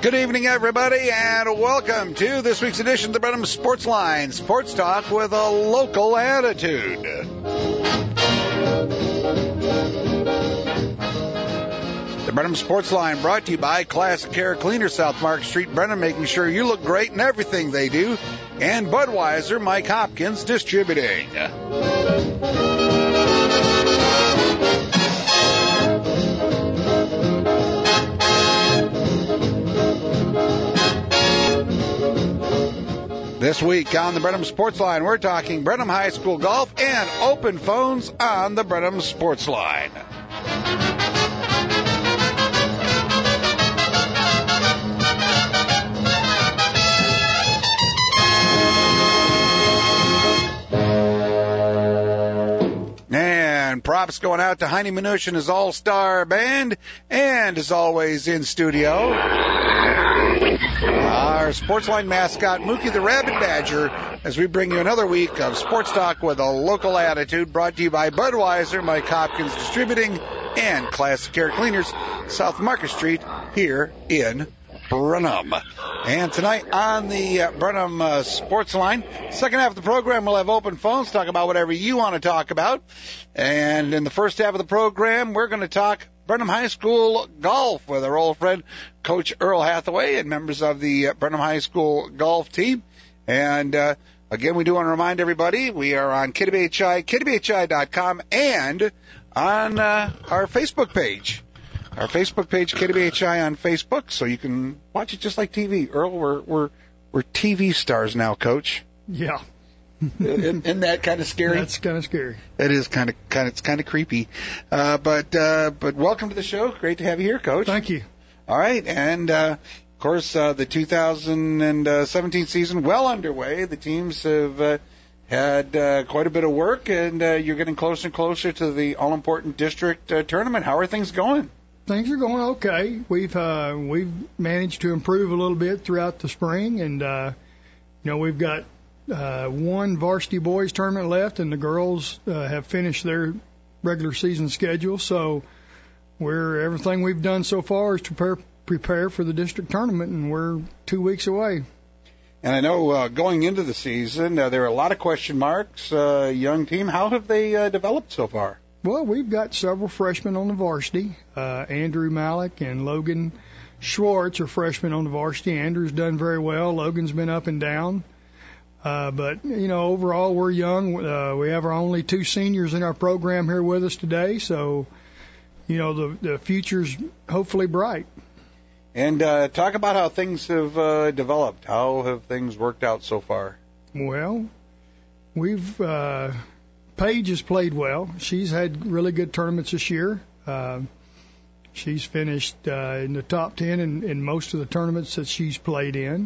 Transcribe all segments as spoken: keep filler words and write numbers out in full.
Good evening, everybody, and welcome to this week's edition of the Brenham Sports Line, sports talk with a local attitude. The Brenham Sports Line brought to you by Classic Air Cleaner, South Market Street, Brenham, making sure you look great in everything they do, and Budweiser, Mike Hopkins, distributing. This week on the Brenham Sports Line, we're talking Brenham High School golf and open phones on the Brenham Sports Line. And props going out to Heine Minush and his all-star band, and as always in studio, our Sportsline mascot, Mookie the Rabbit Badger, as we bring you another week of sports talk with a local attitude, brought to you by Budweiser, Mike Hopkins Distributing, and Classic Air Cleaners, South Market Street, here in Brenham. And tonight on the uh, Brenham uh, Sports Line, second half of the program, we'll have open phones, talk about whatever you want to talk about. And in the first half of the program, we're going to talk Brenham High School golf with our old friend, Coach Earl Hathaway, and members of the Brenham High School golf team. And, uh, again, we do want to remind everybody, we are on K W H I, K W H I dot com, and on uh, our Facebook page. Our Facebook page, K W H I on Facebook, so you can watch it just like T V. Earl, we're we're, we're T V stars now, Coach. Yeah. Isn't, isn't that kind of scary? That's kind of scary. It is kind of kind of it's kind of creepy. Uh, but uh, but welcome to the show. Great to have you here, Coach. Thank you. All right, and uh, of course uh, the two thousand seventeen season well underway. The teams have uh, had uh, quite a bit of work, and uh, you're getting closer and closer to the all-important district uh, tournament. How are things going? Things are going okay. We've uh, we've managed to improve a little bit throughout the spring, and uh, you know we've got uh, one varsity boys tournament left, and the girls uh, have finished their regular season schedule. So we're everything we've done so far is to prepare prepare for the district tournament, and we're two weeks away. And I know uh, going into the season, uh, there are a lot of question marks. Uh, young team, how have they uh, developed so far? Well, we've got several freshmen on the varsity. Uh, Andrew Malik and Logan Schwartz are freshmen on the varsity. Andrew's done very well. Logan's been up and down. Uh, but, you know, overall we're young. Uh, we have our only two seniors in our program here with us today. So, you know, the, the future's hopefully bright. And uh, talk about how things have uh, developed. How have things worked out so far? Well, we've... Uh, Paige has played well. She's had really good tournaments this year. Uh, she's finished uh, in the top ten in, in most of the tournaments that she's played in.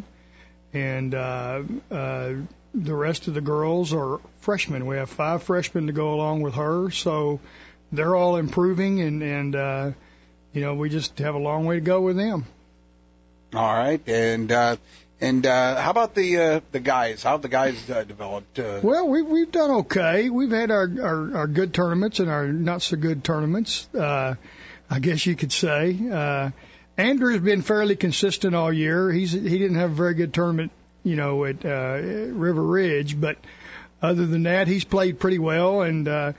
And uh, uh, the rest of the girls are freshmen. We have five freshmen to go along with her. So they're all improving, and, and uh, you know, we just have a long way to go with them. All right. And uh, and uh, how about the uh, the guys? How have the guys uh, developed? Uh... Well, we, we've done okay. We've had our, our, our good tournaments and our not-so-good tournaments, uh, I guess you could say. Uh, Andrew's been fairly consistent all year. He's He didn't have a very good tournament, you know, at uh, River Ridge, but other than that, he's played pretty well. And uh,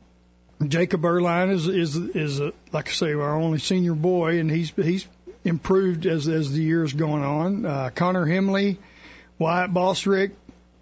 Jacob Erline is, is, is a, like I say, our only senior boy, and he's he's improved as as the year's going on. Uh, Connor Hemley, Wyatt Bosrick,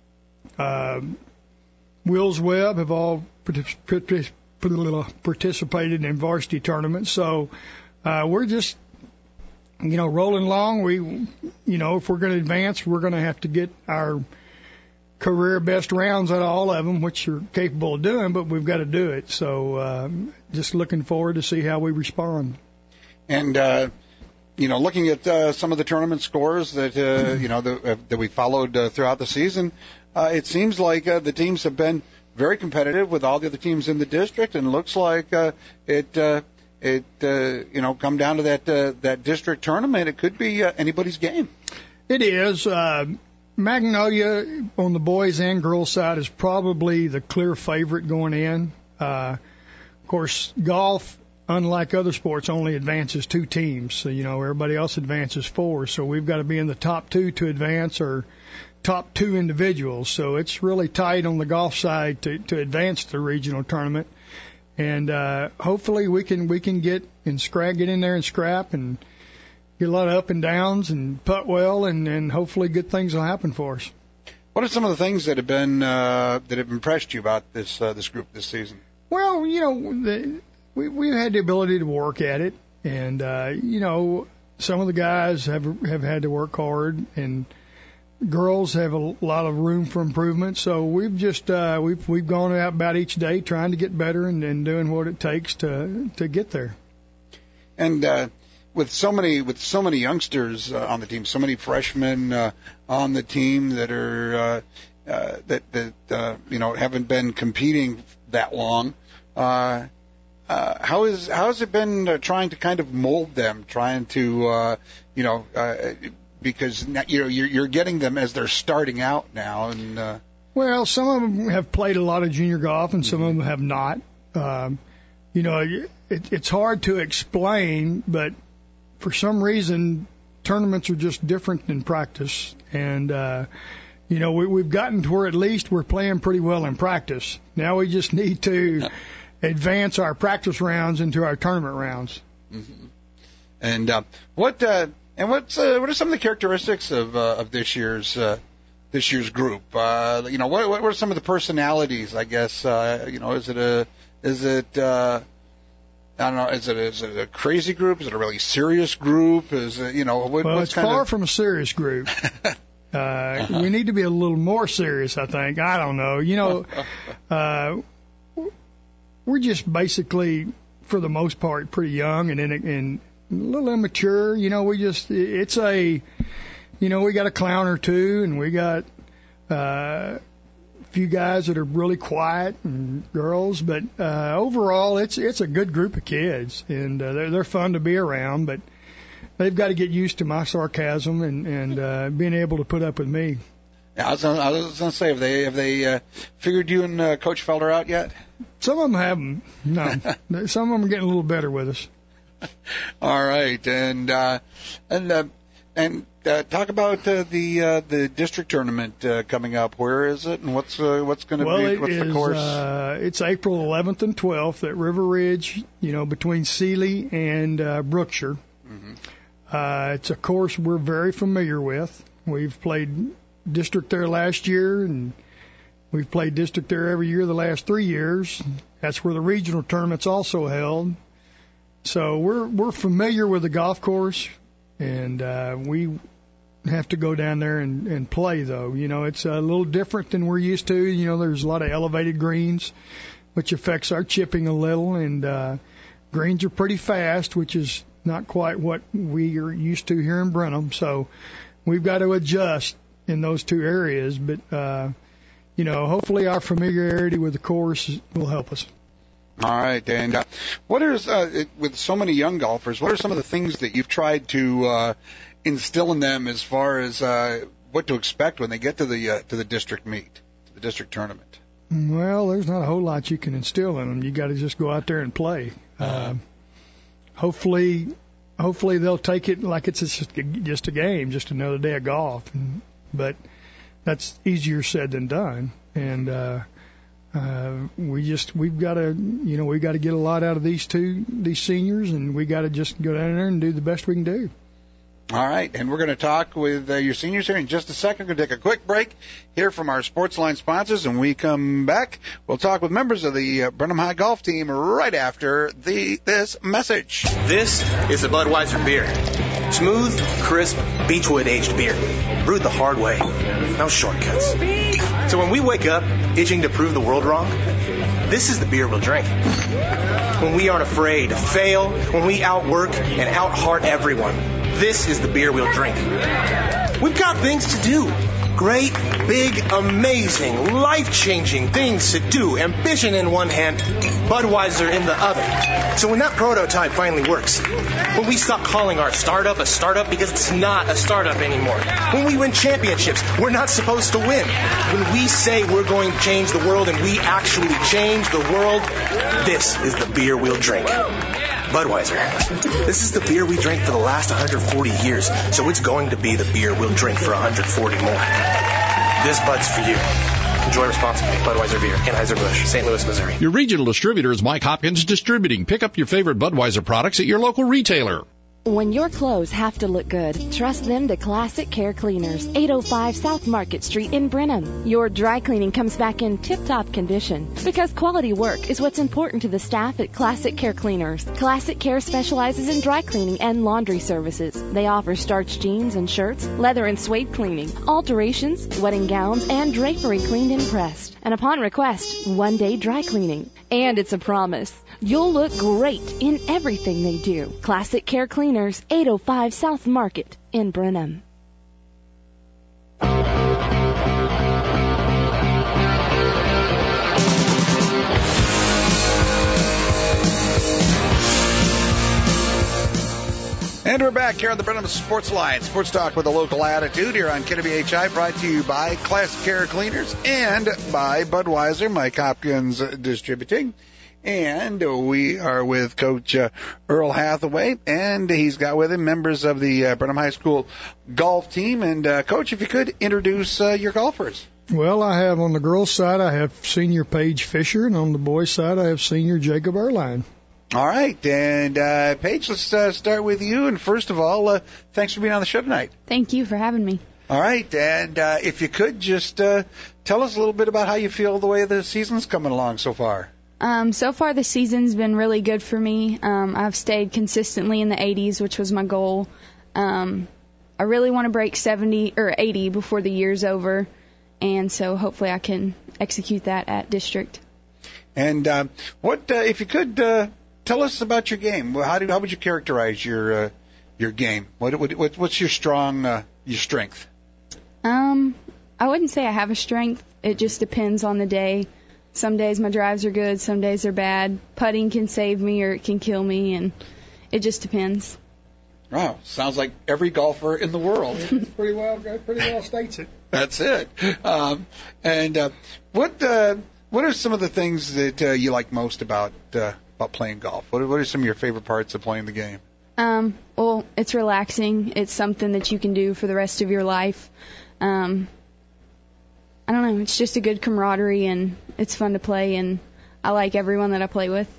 uh, Wills Webb have all partic- participated in varsity tournaments. So uh, we're just, you know, rolling along. We, you know, if we're going to advance, we're going to have to get our career best rounds out of all of them, which you're capable of doing, but we've got to do it. So um, just looking forward to see how we respond. And, uh, you know, looking at uh, some of the tournament scores that, uh, you know, the, uh, that we followed uh, throughout the season, uh, it seems like uh, the teams have been very competitive with all the other teams in the district, and looks like uh, it, uh, it uh, you know, come down to that uh, that district tournament. It could be uh, anybody's game. It is. Uh, Magnolia on the boys and girls side is probably the clear favorite going in. Uh, of course, golf unlike other sports, only advances two teams. So, you know, everybody else advances four. So we've got to be in the top two to advance, or top two individuals. So it's really tight on the golf side to, to advance the regional tournament. And uh, hopefully we can we can get and scrap, get in there and scrap and get a lot of up and downs and putt well, and, and hopefully good things will happen for us. What are some of the things that have been uh, that have impressed you about this uh, this group this season? Well, you know, the, we we've had the ability to work at it, and uh, you know, some of the guys have have had to work hard, and girls have a lot of room for improvement. So we've just uh, we've we've gone out about each day trying to get better and, and doing what it takes to to get there. And uh, with so many with so many youngsters uh, on the team, so many freshmen uh, on the team that are uh, uh, that that uh, you know haven't been competing that long. Uh, uh, how is how has it been uh, trying to kind of mold them, trying to uh, you know. Uh, Because you know you're, you're getting them as they're starting out now, and uh... well, some of them have played a lot of junior golf, and some mm-hmm. of them have not. Um, you know, it, it's hard to explain, but for some reason, tournaments are just different than practice, and uh, you know we, we've gotten to where at least we're playing pretty well in practice. Now we just need to advance our practice rounds into our tournament rounds. Mm-hmm. And uh, what? Uh, And what's uh, what are some of the characteristics of uh, of this year's uh, this year's group? Uh, you know, what what are some of the personalities? I guess uh, you know, is it a is it uh, I don't know, is it is it a crazy group? Is it a really serious group? Is it, you know, what, well, what's it's kind far of... from a serious group. uh, uh-huh. We need to be a little more serious, I think. I don't know. You know, uh, we're just basically, for the most part, pretty young and in and. A little immature, you know, we just, it's a, you know, we got a clown or two, and we got uh, a few guys that are really quiet and girls, but uh, overall it's it's a good group of kids, and uh, they're, they're fun to be around, but they've got to get used to my sarcasm and, and uh, being able to put up with me. Yeah, I was gonna, I was going to say, have they have they uh, figured you and uh, Coach Felder out yet? Some of them haven't, no. Some of them are getting a little better with us. All right, and uh, and uh, and uh, talk about uh, the uh, the district tournament uh, coming up. Where is it, and what's uh, what's going to well, be? What's is, the course? Uh, it's April eleventh and twelfth at River Ridge. You know, between Sealy and uh, Brookshire. Mm-hmm. Uh, it's a course we're very familiar with. We've played district there last year, and we've played district there every year the last three years. That's where the regional tournament's also held. So we're we're familiar with the golf course, and uh, we have to go down there and, and play, though. You know, it's a little different than we're used to. You know, there's a lot of elevated greens, which affects our chipping a little, and uh, greens are pretty fast, which is not quite what we are used to here in Brenham. So we've got to adjust in those two areas. But, uh, you know, hopefully our familiarity with the course will help us. All right, and uh, what is uh, it, with so many young golfers? What are some of the things that you've tried to uh, instill in them as far as uh, what to expect when they get to the uh, to the district meet, to the district tournament? Well, there's not a whole lot you can instill in them. You got to just go out there and play. Uh, hopefully, hopefully they'll take it like it's just a, just a game, just another day of golf. But that's easier said than done, and. Uh, Uh, we just, we've got to, you know, we've got to get a lot out of these two, these seniors, and we got to just go down there and do the best we can do. All right, and we're going to talk with uh, your seniors here in just a second. We're going to take a quick break, hear from our Sportsline sponsors, and when we come back, we'll talk with members of the uh, Brenham High Golf team right after the this message. This is a Budweiser beer. Smooth, crisp, beechwood-aged beer. Brewed the hard way. No shortcuts. So when we wake up itching to prove the world wrong, this is the beer we'll drink. When we aren't afraid to fail, when we outwork and out-heart everyone, this is the beer we'll drink. We've got things to do. Great, big, amazing, life-changing things to do. Ambition in one hand, Budweiser in the oven. So when that prototype finally works, when we stop calling our startup a startup because it's not a startup anymore, when we win championships, we're not supposed to win. When we say we're going to change the world and we actually change the world, this is the beer we'll drink. Budweiser. This is the beer we drank for the last one hundred forty years, so it's going to be the beer we'll drink for one hundred forty more. This Bud's for you. Enjoy responsibly. Budweiser Beer, Anheuser-Busch, Saint Louis, Missouri. Your regional distributor is Mike Hopkins Distributing. Pick up your favorite Budweiser products at your local retailer. When your clothes have to look good, trust them to Classic Care Cleaners, eight oh five South Market Street in Brenham. Your dry cleaning comes back in tip-top condition because quality work is what's important to the staff at Classic Care Cleaners. Classic Care specializes in dry cleaning and laundry services. They offer starched jeans and shirts, leather and suede cleaning, alterations, wedding gowns, and drapery cleaned and pressed. And upon request, one-day dry cleaning. And it's a promise. You'll look great in everything they do. Classic Care Cleaners, eight oh five South Market in Brenham. And we're back here on the Brenham Sports Line. Sports Talk with a local attitude here on K W H I, brought to you by Classic Care Cleaners and by Budweiser, Mike Hopkins Distributing. And we are with Coach uh, Earl Hathaway, and he's got with him members of the uh, Brenham High School golf team. And, uh, Coach, if you could introduce uh, your golfers. Well, I have on the girls' side, I have senior Paige Fisher, and on the boys' side, I have senior Jacob Erline. All right, and uh, Paige, let's uh, start with you. And first of all, uh, thanks for being on the show tonight. Thank you for having me. All right, and uh, if you could just uh, tell us a little bit about how you feel the way the season's coming along so far. Um, so far, the season's been really good for me. Um, I've stayed consistently in the eighties, which was my goal. Um, I really want to break seventy or eighty before the year's over, and so hopefully I can execute that at district. And uh, what, uh, if you could, uh, tell us about your game. How do how would you characterize your uh, your game? What, what what's your strong uh, your strength? Um, I wouldn't say I have a strength. It just depends on the day. Some days my drives are good, some days they're bad. Putting can save me or it can kill me, and it just depends. Wow, sounds like every golfer in the world. pretty well, pretty well states it. That's it. Um, and uh, what uh, what are some of the things that uh, you like most about uh, about playing golf? What are, what are some of your favorite parts of playing the game? Um, well, it's relaxing. It's something that you can do for the rest of your life. Um, I don't know. It's just a good camaraderie, and it's fun to play, and I like everyone that I play with.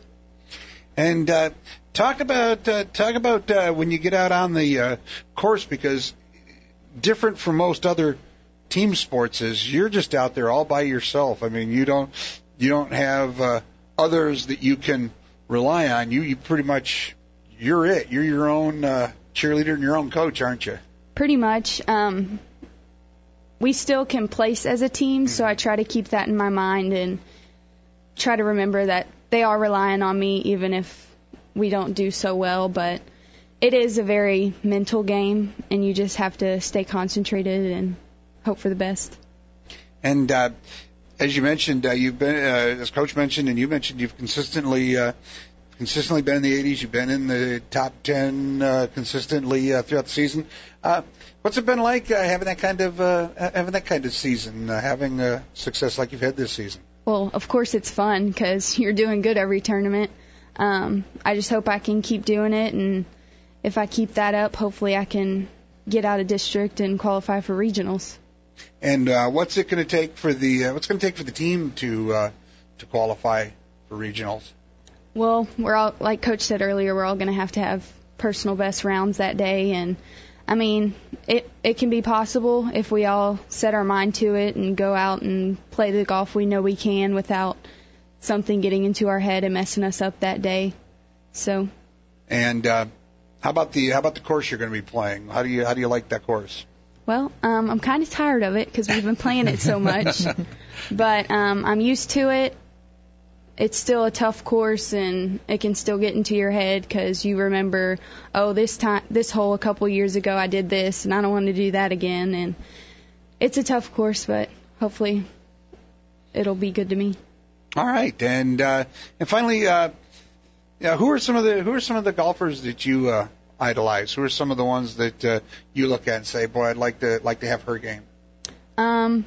And uh, talk about uh, talk about uh, when you get out on the uh, course, because different from most other team sports is you're just out there all by yourself. I mean, you don't you don't have uh, others that you can rely on. You you pretty much you're it. You're your own uh, cheerleader and your own coach, aren't you? Pretty much. Um, we still can place as a team, so I try to keep that in my mind and try to remember that they are relying on me even if we don't do so well. But it is a very mental game, and you just have to stay concentrated and hope for the best. And uh, as you mentioned, uh, you've been, uh, as Coach mentioned, and you mentioned, you've consistently uh, consistently been in the eighties. You've been in the top ten uh, consistently uh, throughout the season. Uh, what's it been like uh, having that kind of uh, having that kind of season, uh, having uh, success like you've had this season? Well, of course it's fun because you're doing good every tournament. Um, I just hope I can keep doing it, and if I keep that up, hopefully I can get out of district and qualify for regionals. And uh, what's it going to take for the uh, what's going to take for the team to uh, to qualify for regionals? Well, we're all, like Coach said earlier, we're all going to have to have personal best rounds that day, and I mean, it it can be possible if we all set our mind to it and go out and play the golf we know we can without something getting into our head and messing us up that day. So. And uh, how about the how about the course you're going to be playing? How do you how do you like that course? Well, um, I'm kind of tired of it because we've been playing it so much, but um, I'm used to it. It's still a tough course, and it can still get into your head because you remember, oh, this time, this hole a couple years ago I did this, and I don't want to do that again. And it's a tough course, but hopefully it'll be good to me. All right, and uh, and finally, uh, yeah, who are some of the who are some of the golfers that you uh, idolize? Who are some of the ones that uh, you look at and say, boy, I'd like to like to have her game? Um,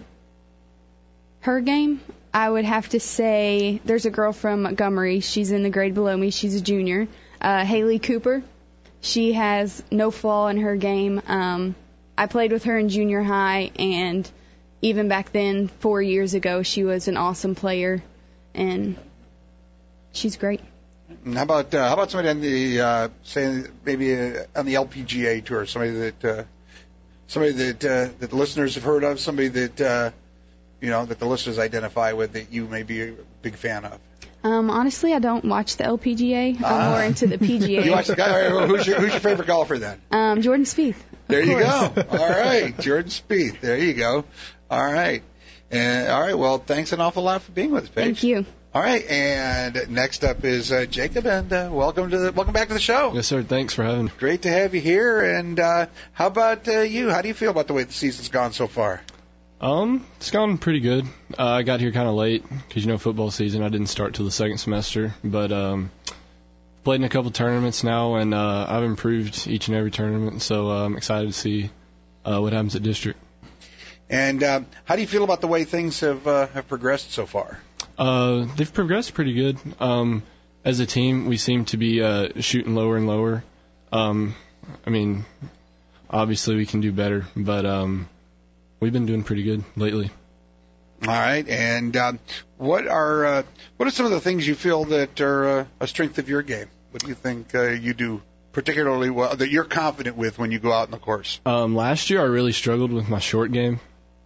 her game, I would have to say there's a girl from Montgomery. She's in the grade below me. She's a junior. Uh, Haley Cooper. She has no flaw in her game. Um, I played with her in junior high, and even back then, four years ago, she was an awesome player, and she's great. And how about uh, how about somebody on the uh, say maybe uh, on the L P G A tour? Somebody that uh, somebody that uh, that the listeners have heard of. Somebody that uh, you know that the listeners identify with that you may be a big fan of. Um, honestly, I don't watch the L P G A. I'm uh, more into the P G A. You watch the guy. Who's your, who's your favorite golfer then? Um, Jordan Spieth. There you go. All right, Jordan Spieth. There you go. All right. And all right. Well, thanks an awful lot for being with us, Paige. Thank you. All right. And next up is uh, Jacob, and uh, welcome to the welcome back to the show. Yes, sir. Thanks for having me. Great to have you here. And uh, how about uh, you? How do you feel about the way the season's gone so far? Um, it's gone pretty good. Uh, I got here kind of late because, you know, football season. I didn't start till the second semester, but um, played in a couple tournaments now, and uh, I've improved each and every tournament. So uh, I'm excited to see uh, what happens at district. And uh, how do you feel about the way things have uh, have progressed so far? Uh, they've progressed pretty good. Um, as a team, we seem to be uh, shooting lower and lower. Um, I mean, obviously we can do better, but um, we've been doing pretty good lately. All right, and um, what are uh, what are some of the things you feel that are uh, a strength of your game? What do you think uh, you do particularly well that you're confident with when you go out in the course? Um, last year, I really struggled with my short game.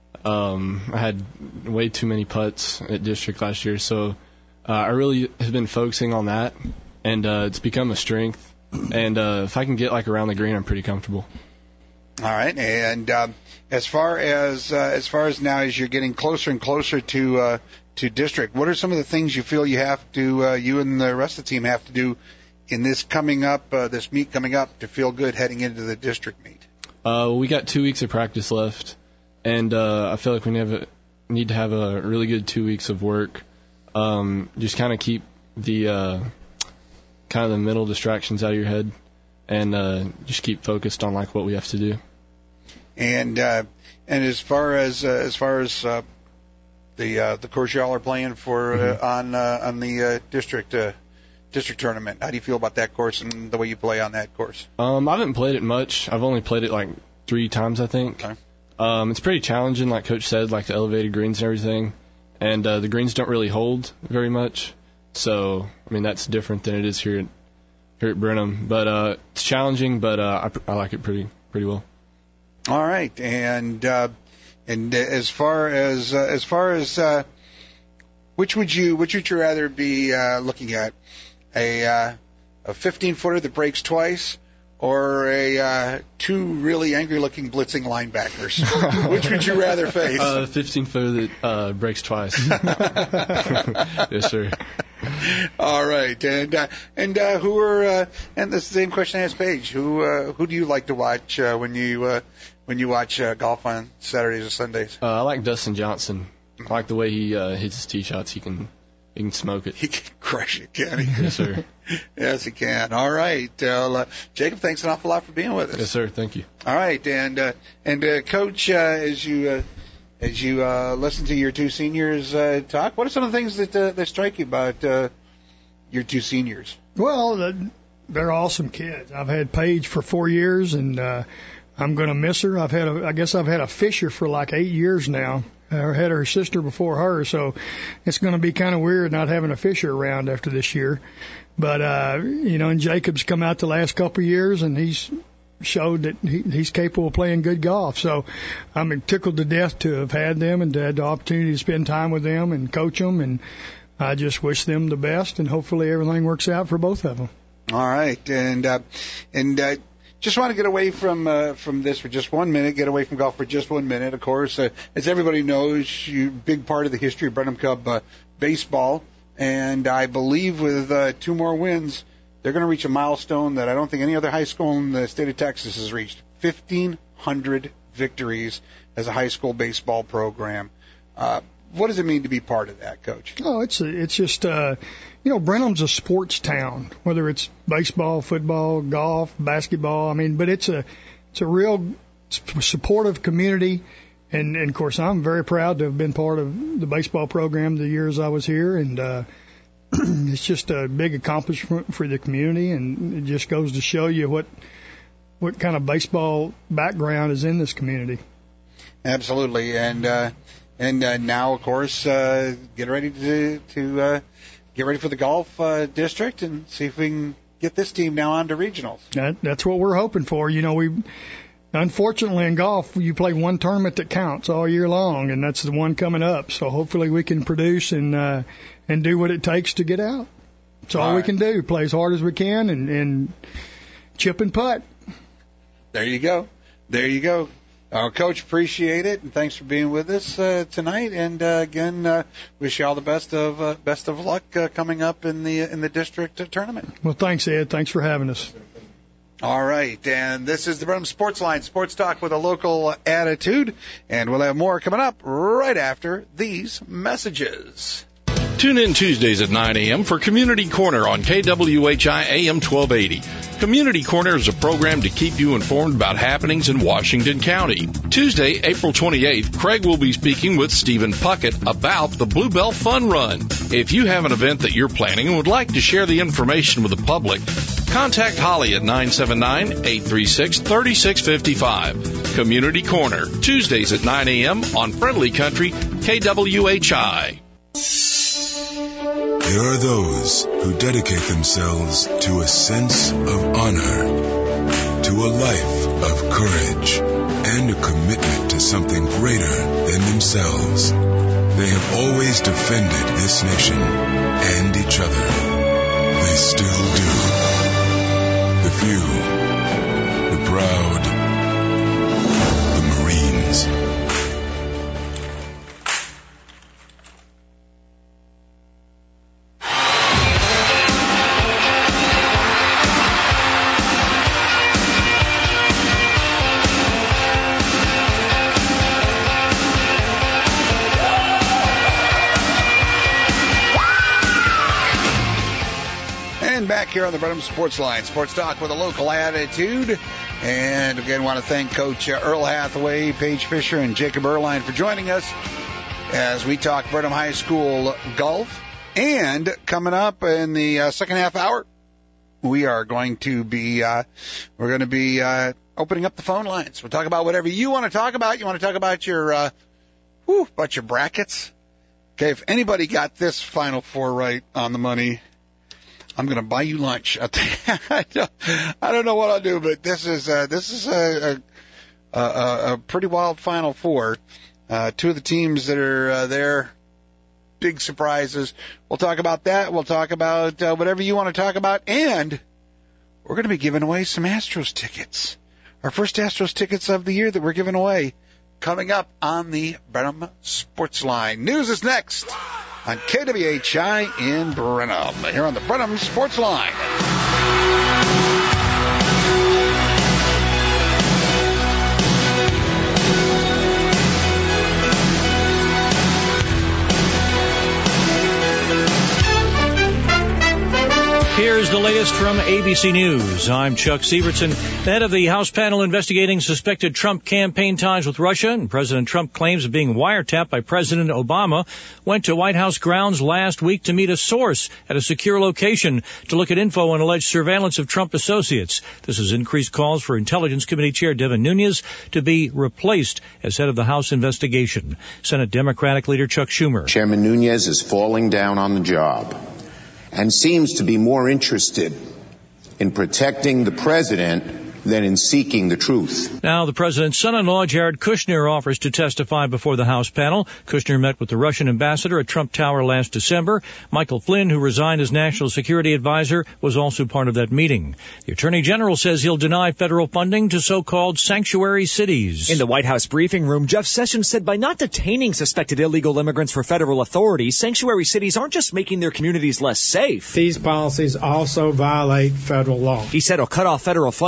Um, I had way too many putts at district last year, so uh, I really have been focusing on that, and uh, it's become a strength. And uh, if I can get like around the green, I'm pretty comfortable. All right, and um, as far as uh, as far as now as you're getting closer and closer to uh, to district, what are some of the things you feel you have to uh, you and the rest of the team have to do in this coming up uh, this meet coming up to feel good heading into the district meet? Uh, we got two weeks of practice left, and uh, I feel like we need to have a, need to have a really good two weeks of work. Um, just kind of keep the uh, kind of the mental distractions out of your head, and uh, just keep focused on like what we have to do. And uh, and as far as uh, as far as uh, the uh, the course y'all are playing for uh, mm-hmm. on uh, on the uh, district uh, district tournament, how do you feel about that course and the way you play on that course? Um, I haven't played it much. I've only played it like three times, I think. Okay. Um, it's pretty challenging, like Coach said, like the elevated greens and everything, and uh, the greens don't really hold very much. So I mean that's different than it is here at here at Brenham. But uh, it's challenging, but uh, I, I like it pretty pretty well. All right, and uh, and as far as uh, as far as uh, which would you which would you rather be uh, looking at, a uh, a fifteen footer that breaks twice, or a uh, two really angry looking blitzing linebackers? Which would you rather face? Uh, fifteen footer that uh, breaks twice. Yes, sir. All right, and uh, and uh, who are uh, and the same question I asked Paige. Who uh, who do you like to watch uh, when you uh, when you watch uh, golf on Saturdays or Sundays? Uh, I like Dustin Johnson. I like the way he uh, hits his tee shots. He can he can smoke it. He can crush it, can he? Yes, sir. Yes, he can. All right, uh, Jacob. Thanks an awful lot for being with us. Yes, sir. Thank you. All right, and uh, and uh, Coach, uh, as you. Uh, As you uh, listen to your two seniors uh, talk, what are some of the things that uh, that strike you about uh, your two seniors? Well, they're awesome kids. I've had Paige for four years, and uh, I'm going to miss her. I've had, a, I guess, I've had a Fisher for like eight years now. I had her sister before her, so it's going to be kind of weird not having a Fisher around after this year. But uh, you know, and Jacob's come out the last couple of years, and he's showed that he, he's capable of playing good golf. So I'm tickled to death to have had them and to have the opportunity to spend time with them and coach them. And I just wish them the best, and hopefully everything works out for both of them. All right. And uh, and uh, just want to get away from uh, from this for just one minute, get away from golf for just one minute. Of course, uh, as everybody knows, you big part of the history of Brenham Cub uh, baseball. And I believe with uh, two more wins, they're going to reach a milestone that I don't think any other high school in the state of Texas has reached. fifteen hundred victories as a high school baseball program. Uh, what does it mean to be part of that, Coach? Oh, it's a, it's just uh, you know, Brenham's a sports town, whether it's baseball, football, golf, basketball. I mean, but it's a it's a real supportive community, and, and of course, I'm very proud to have been part of the baseball program the years I was here, and uh, it's just a big accomplishment for the community, and it just goes to show you what what kind of baseball background is in this community. Absolutely, and uh, and uh, now, of course, uh, get ready to to uh, get ready for the golf uh, district and see if we can get this team now on to regionals. That, that's what we're hoping for. You know, we unfortunately in golf you play one tournament that counts all year long, and that's the one coming up. So hopefully we can produce and uh, and do what it takes to get out. That's all, all right. we can do. Play as hard as we can and, and chip and putt. There you go. There you go. Uh, Coach, appreciate it, and thanks for being with us uh, tonight. And uh, again, uh, wish you all the best of uh, best of luck uh, coming up in the in the district uh, tournament. Well, thanks, Ed. Thanks for having us. All right, and this is the Brenham Sports Line, sports talk with a local attitude, and we'll have more coming up right after these messages. Tune in Tuesdays at nine a.m. for Community Corner on K W H I A M twelve eighty. Community Corner is a program to keep you informed about happenings in Washington County. Tuesday, April twenty-eighth, Craig will be speaking with Stephen Puckett about the Bluebell Fun Run. If you have an event that you're planning and would like to share the information with the public, contact Holly at nine seven nine, eight three six, three six five five. Community Corner, Tuesdays at nine a.m. on Friendly Country, K W H I. There are those who dedicate themselves to a sense of honor, to a life of courage, and a commitment to something greater than themselves. They have always defended this nation and each other. They still do. The few, the proud, the Marines. Back here on the Brenham Sports Line, sports talk with a local attitude. And again, want to thank Coach Earl Hathaway, Paige Fisher, and Jacob Erline for joining us as we talk Brenham High School golf. And coming up in the uh, second half hour, we are going to be uh, we're going to be uh, opening up the phone lines. We'll talk about whatever you want to talk about. You want to talk about your uh, whew, about your brackets. Okay, if anybody got this Final Four right on the money, I'm going to buy you lunch. I don't know what I'll do, but this is uh, this is a, a, a, a pretty wild Final Four. Uh, two of the teams that are uh, there, big surprises. We'll talk about that. We'll talk about uh, whatever you want to talk about, and we're going to be giving away some Astros tickets. Our first Astros tickets of the year that we're giving away coming up on the Brenham Sports Line. News is next on K W H I in Brenham, here on the Brenham Sports Line. Here's the latest from A B C News. I'm Chuck Sievertson. The head of the House panel investigating suspected Trump campaign ties with Russia and President Trump claims of being wiretapped by President Obama went to White House grounds last week to meet a source at a secure location to look at info on alleged surveillance of Trump associates. This has increased calls for Intelligence Committee Chair Devin Nunes to be replaced as head of the House investigation. Senate Democratic Leader Chuck Schumer. Chairman Nunes is falling down on the job and seems to be more interested in protecting the president than in seeking the truth. Now, the president's son-in-law, Jared Kushner, offers to testify before the House panel. Kushner met with the Russian ambassador at Trump Tower last December. Michael Flynn, who resigned as national security advisor, was also part of that meeting. The attorney general says he'll deny federal funding to so-called sanctuary cities. In the White House briefing room, Jeff Sessions said by not detaining suspected illegal immigrants for federal authorities, sanctuary cities aren't just making their communities less safe. These policies also violate federal law. He said he'll cut off federal funds from the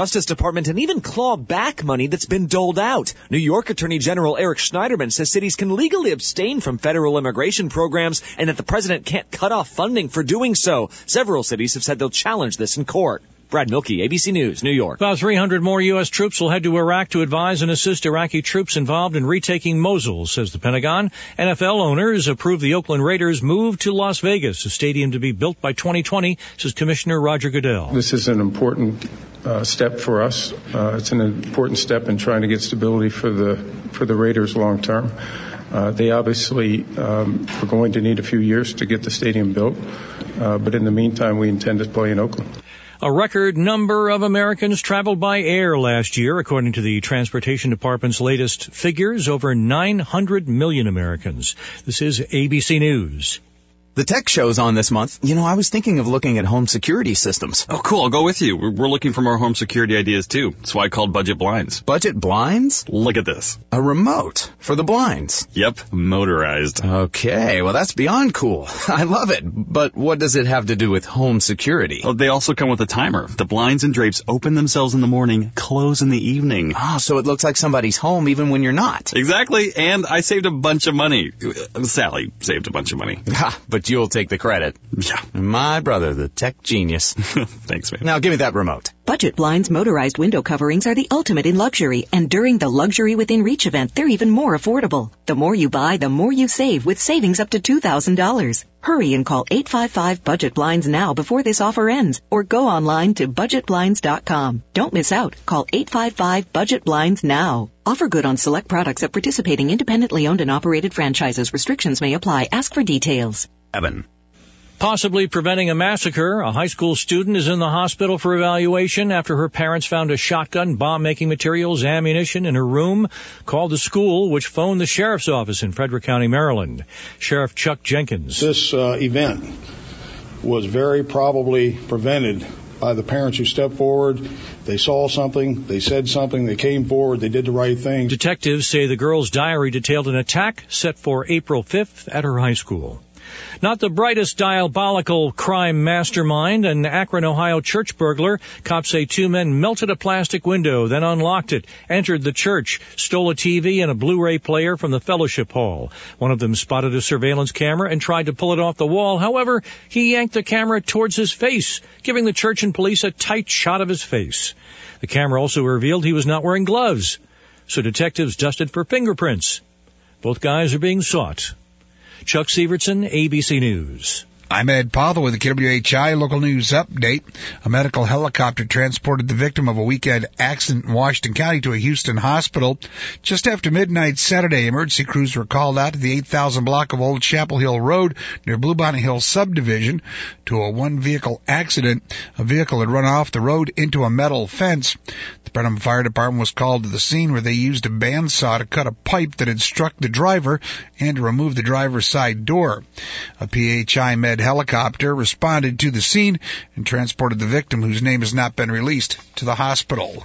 Justice Department and even claw back money that's been doled out. New York Attorney General Eric Schneiderman says cities can legally abstain from federal immigration programs and that the president can't cut off funding for doing so. Several cities have said they'll challenge this in court. Brad Milkey, A B C News, New York. About three hundred more U S troops will head to Iraq to advise and assist Iraqi troops involved in retaking Mosul, says the Pentagon. N F L owners approved the Oakland Raiders' move to Las Vegas, a stadium to be built by twenty twenty, says Commissioner Roger Goodell. This is an important uh, step for us. Uh, it's an important step in trying to get stability for the for the Raiders long term. Uh, they obviously um, are going to need a few years to get the stadium built, uh, but in the meantime, we intend to play in Oakland. A record number of Americans traveled by air last year, according to the Transportation Department's latest figures, over nine hundred million Americans. This is A B C News. The tech show's on this month. You know, I was thinking of looking at home security systems. Oh, cool. I'll go with you. We're, we're looking for more home security ideas, too. That's why I called Budget Blinds. Budget Blinds? Look at this. A remote for the blinds. Yep, motorized. Okay, well, that's beyond cool. I love it. But what does it have to do with home security? Well, they also come with a timer. The blinds and drapes open themselves in the morning, close in the evening. Oh, so it looks like somebody's home even when you're not. Exactly, and I saved a bunch of money. Sally saved a bunch of money. Ha, but you'll take the credit. Yeah. My brother, the tech genius. Thanks, man. Now give me that remote. Budget Blinds motorized window coverings are the ultimate in luxury, and during the Luxury Within Reach event, they're even more affordable. The more you buy, the more you save, with savings up to two thousand dollars. Hurry and call eight five five budget blinds now before this offer ends, or go online to budget blinds dot com. Don't miss out. Call eight five five budget blinds now. Offer good on select products at participating independently owned and operated franchises. Restrictions may apply. Ask for details. Evan. Possibly preventing a massacre, a high school student is in the hospital for evaluation after her parents found a shotgun, bomb-making materials, ammunition in her room, called the school, which phoned the sheriff's office in Frederick County, Maryland. Sheriff Chuck Jenkins. This uh, event was very probably prevented by the parents who stepped forward. They saw something, they said something, they came forward, they did the right thing. Detectives say the girl's diary detailed an attack set for April fifth at her high school. Not the brightest diabolical crime mastermind, an Akron, Ohio church burglar. Cops say two men melted a plastic window, then unlocked it, entered the church, stole a T V and a Blu-ray player from the fellowship hall. One of them spotted a surveillance camera and tried to pull it off the wall. However, he yanked the camera towards his face, giving the church and police a tight shot of his face. The camera also revealed he was not wearing gloves, so detectives dusted for fingerprints. Both guys are being sought. Chuck Sievertson, A B C News. I'm Ed Pothel with the K W H I local news update. A medical helicopter transported the victim of a weekend accident in Washington County to a Houston hospital. Just after midnight Saturday, emergency crews were called out to the eight thousand block of Old Chapel Hill Road near Bluebonnet Hill subdivision to a one-vehicle accident. A vehicle had run off the road into a metal fence. The Brenham Fire Department was called to the scene where they used a bandsaw to cut a pipe that had struck the driver and to remove the driver's side door. A P H I Med helicopter responded to the scene and transported the victim, whose name has not been released, to the hospital.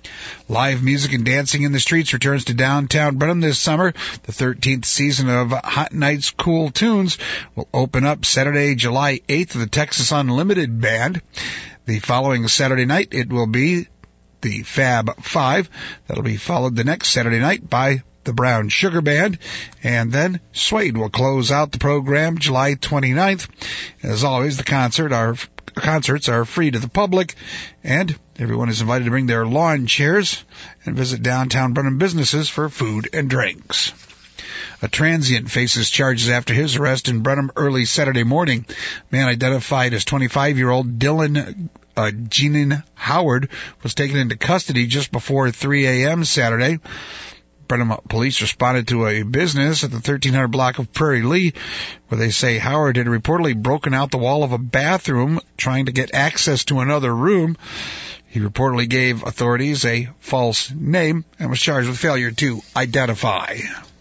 Live music and dancing in the streets returns to downtown Brenham this summer. The thirteenth season of Hot Nights Cool Tunes will open up Saturday, July eighth with the Texas Unlimited Band. The following Saturday night, it will be the Fab Five. That'll be followed the next Saturday night by the Brown Sugar Band, and then Suede will close out the program July twenty-ninth. As always, the concert are, concerts are free to the public, and everyone is invited to bring their lawn chairs and visit downtown Brenham businesses for food and drinks. A transient faces charges after his arrest in Brenham early Saturday morning. A man identified as twenty-five-year-old Dylan uh, Jeanin Howard was taken into custody just before three a.m. Saturday. Brenham police responded to a business at the thirteen hundred block of Prairie Lea, where they say Howard had reportedly broken out the wall of a bathroom trying to get access to another room. He reportedly gave authorities a false name and was charged with failure to identify.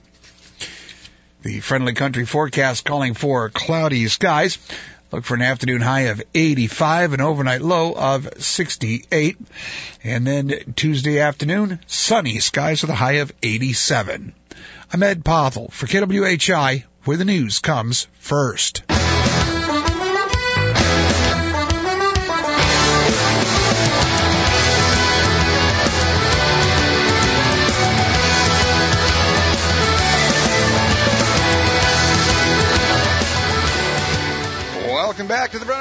The Friendly Country forecast calling for cloudy skies. Look for an afternoon high of eighty-five, an overnight low of sixty-eight. And then Tuesday afternoon, sunny skies with a high of eighty-seven. I'm Ed Pothel for K W H I, where the news comes first.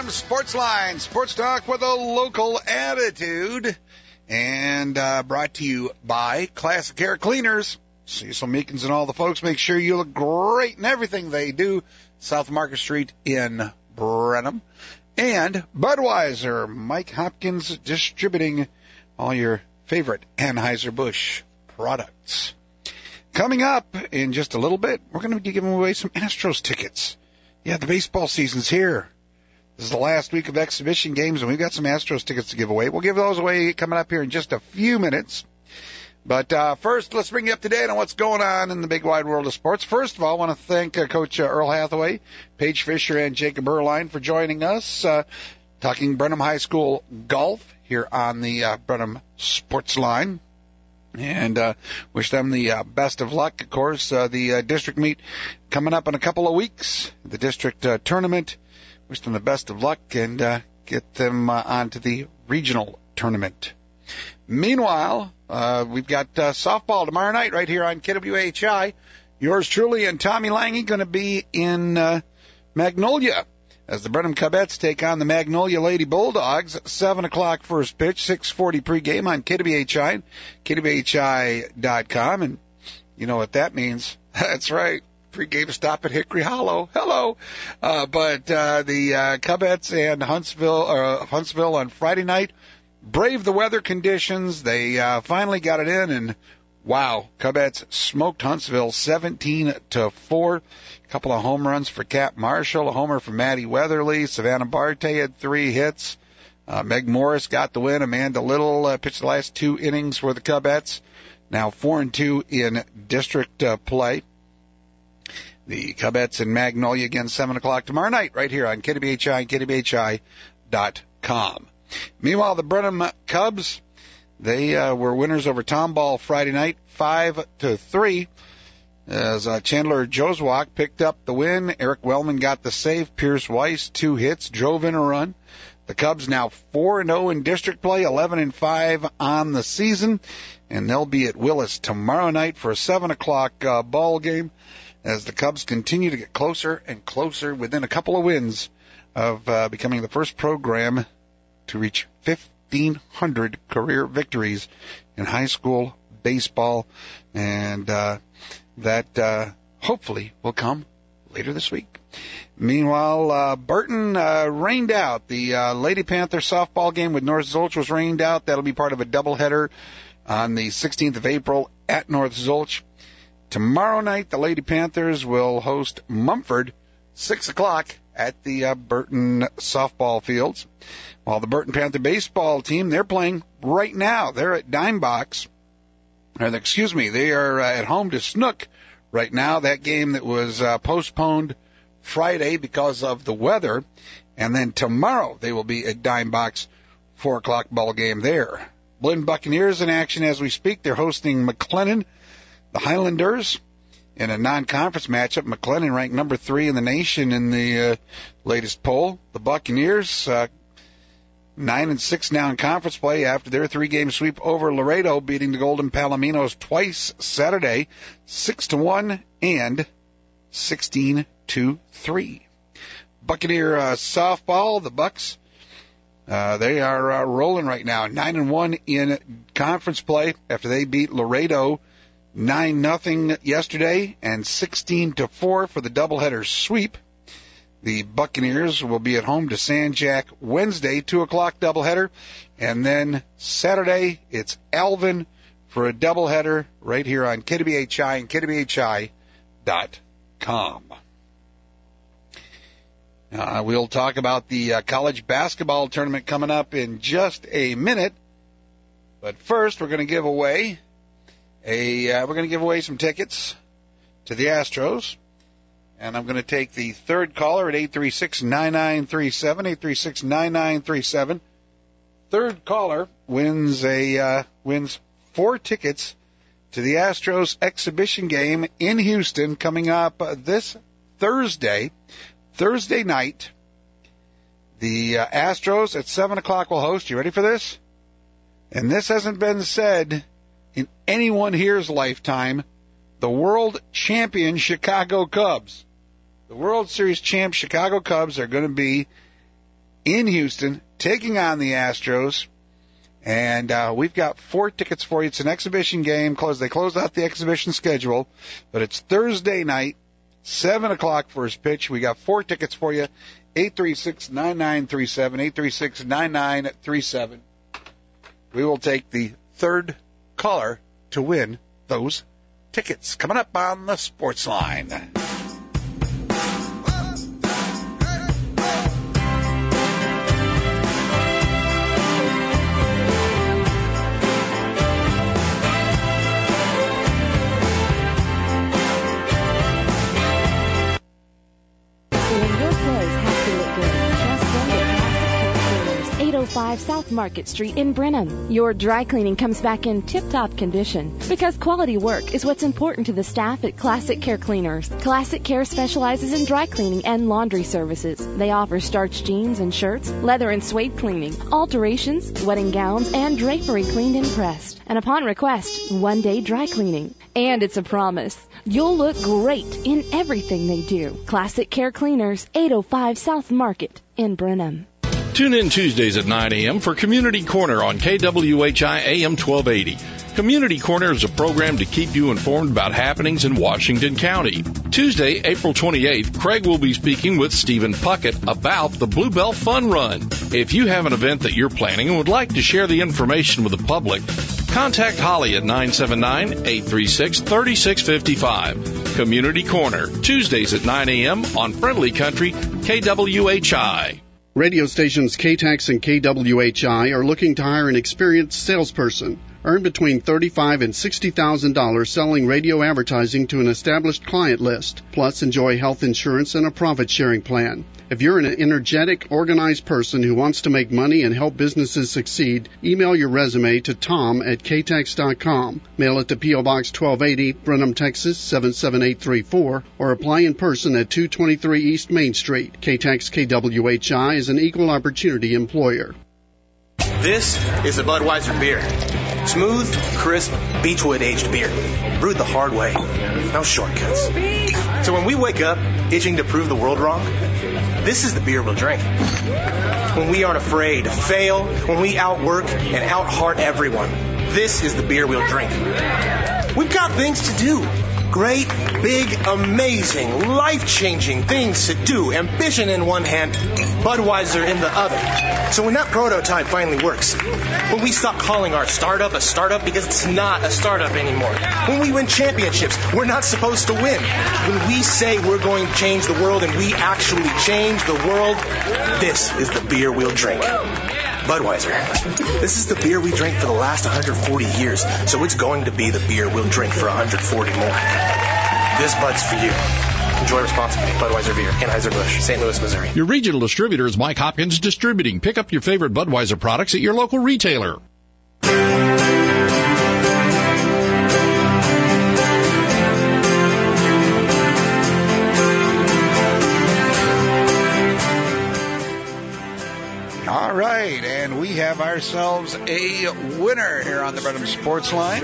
a.m. Sports Line, sports talk with a local attitude. And uh, brought to you by Classic Air Cleaners. Cecil Meekins and all the folks make sure you look great in everything they do. South Market Street in Brenham. And Budweiser, Mike Hopkins distributing all your favorite Anheuser-Busch products. Coming up in just a little bit, we're going to be giving away some Astros tickets. Yeah, the baseball season's here. This is the last week of exhibition games, and we've got some Astros tickets to give away. We'll give those away coming up here in just a few minutes. But uh, first, let's bring you up to date on what's going on in the big wide world of sports. First of all, I want to thank uh, Coach uh, Earl Hathaway, Paige Fisher, and Jacob Erline for joining us, uh, talking Brenham High School golf here on the uh, Brenham Sports Line. And uh, wish them the uh, best of luck. Of course, uh, the uh, district meet coming up in a couple of weeks, the district uh, tournament. Wish them the best of luck and uh, get them uh, onto the regional tournament. Meanwhile, uh, we've got uh, softball tomorrow night right here on K W H I. Yours truly and Tommy Lange going to be in uh, Magnolia as the Brenham Cubettes take on the Magnolia Lady Bulldogs. seven o'clock first pitch, six forty pregame on K W H I, K W H I dot com. And you know what that means. That's right. Pregame stop at Hickory Hollow. Hello. Uh, but uh, the uh, Cubettes and Huntsville, uh, Huntsville on Friday night braved the weather conditions. They uh, finally got it in, and wow, Cubettes smoked Huntsville seventeen to four. A couple of home runs for Cap Marshall, a homer for Maddie Weatherly. Savannah Barte had three hits. Uh, Meg Morris got the win. Amanda Little uh, pitched the last two innings for the Cubettes. Now four and two in district uh, play. The Cubettes in Magnolia again, seven o'clock tomorrow night, right here on K W H I and K W H I dot com. Meanwhile, the Brenham Cubs, they uh, were winners over Tomball Friday night, five to three. As uh, Chandler Joswak picked up the win, Eric Wellman got the save. Pierce Weiss, two hits, drove in a run. The Cubs now four and oh in district play, eleven and five on the season, and they'll be at Willis tomorrow night for a seven o'clock uh, ball game as the Cubs continue to get closer and closer within a couple of wins of uh, becoming the first program to reach fifteen hundred career victories in high school baseball, and uh, that uh, hopefully will come later this week. Meanwhile, uh, Burton uh, rained out. The uh, Lady Panther softball game with North Zolch was rained out. That'll be part of a doubleheader on the sixteenth of April at North Zolch. Tomorrow night, the Lady Panthers will host Mumford, six o'clock at the uh, Burton softball fields. While the Burton Panther baseball team, they're playing right now. They're at Dimebox. Or, excuse me, they are uh, at home to Snook right now. That game that was uh, postponed Friday because of the weather. And then tomorrow they will be at Dimebox, four o'clock ball game there. Blinn Buccaneers in action as we speak. They're hosting McLennan, the Highlanders, in a non-conference matchup. McLennan ranked number three in the nation in the uh, latest poll. The Buccaneers, uh, nine and six now in conference play after their three-game sweep over Laredo, beating the Golden Palominos twice Saturday, six to one and sixteen to three. Buccaneer uh, softball, the Bucks, uh, they are uh, rolling right now, nine and one in conference play after they beat Laredo nine nothing yesterday and sixteen to four for the doubleheader sweep. The Buccaneers will be at home to San Jack Wednesday, two o'clock doubleheader. And then Saturday, it's Alvin for a doubleheader right here on K W H I and K W H I dot com. Uh, we'll talk about the uh, college basketball tournament coming up in just a minute. But first, we're going to give away a uh, we're going to give away some tickets to the Astros. And I'm going to take the third caller at eight three six, nine nine three seven, eight three six, nine nine three seven. Third caller wins a uh, wins four tickets to the Astros exhibition game in Houston coming up this Thursday, Thursday night. The uh, Astros at seven o'clock will host. You ready for this? And this hasn't been said in anyone here's lifetime. The world champion Chicago Cubs. The World Series champ Chicago Cubs are going to be in Houston, taking on the Astros. And uh, we've got four tickets for you. It's an exhibition game. Close. They closed out the exhibition schedule, but it's Thursday night, seven o'clock first pitch. We got four tickets for you. eight three six, nine nine three seven, eight three six, nine nine three seven. We will take the third caller to win those tickets. Coming up on the Sports Line. eight oh five South Market Street in Brenham. Your dry cleaning comes back in tip-top condition because quality work is what's important to the staff at Classic Care Cleaners. Classic Care specializes in dry cleaning and laundry services. They offer starched jeans and shirts, leather and suede cleaning, alterations, wedding gowns, and drapery cleaned and pressed. And upon request, one-day dry cleaning. And it's a promise. You'll look great in everything they do. Classic Care Cleaners, eight oh five South Market in Brenham. Tune in Tuesdays at nine a.m. for Community Corner on K W H I A M twelve eighty. Community Corner is a program to keep you informed about happenings in Washington County. Tuesday, April twenty-eighth, Craig will be speaking with Stephen Puckett about the Bluebell Fun Run. If you have an event that you're planning and would like to share the information with the public, contact Holly at nine seven nine, eight three six, three six five five. Community Corner, Tuesdays at nine a.m. on Friendly Country, K W H I. Radio stations K T A X and K W H I are looking to hire an experienced salesperson. Earn between thirty-five thousand dollars and sixty thousand dollars selling radio advertising to an established client list. Plus, enjoy health insurance and a profit-sharing plan. If you're an energetic, organized person who wants to make money and help businesses succeed, email your resume to tom at k t a x dot com. Mail it to P O. Box twelve eighty, Brenham, Texas seven seven eight three four, or apply in person at two twenty-three East Main Street. K T A X K W H I is an equal opportunity employer. This is the Budweiser beer. Smooth, crisp, beechwood aged beer. Brewed the hard way. No shortcuts. So when we wake up itching to prove the world wrong, this is the beer we'll drink. When we aren't afraid to fail, when we outwork and out-heart everyone, this is the beer we'll drink. We've got things to do. Great, big, amazing, life-changing things to do. Ambition in one hand, Budweiser in the other. So when that prototype finally works, when we stop calling our startup a startup because it's not a startup anymore, when we win championships, we're not supposed to win. When we say we're going to change the world and we actually change the world, this is the beer we'll drink. Budweiser. This is the beer we drank for the last one hundred forty years, so it's going to be the beer we'll drink for one hundred forty more. This Bud's for you. Enjoy responsibly. Budweiser Beer, Anheuser-Busch, Saint Louis, Missouri. Your regional distributor is Mike Hopkins Distributing. Pick up your favorite Budweiser products at your local retailer. All right, and we have ourselves a winner here on the Brenham Sports Line.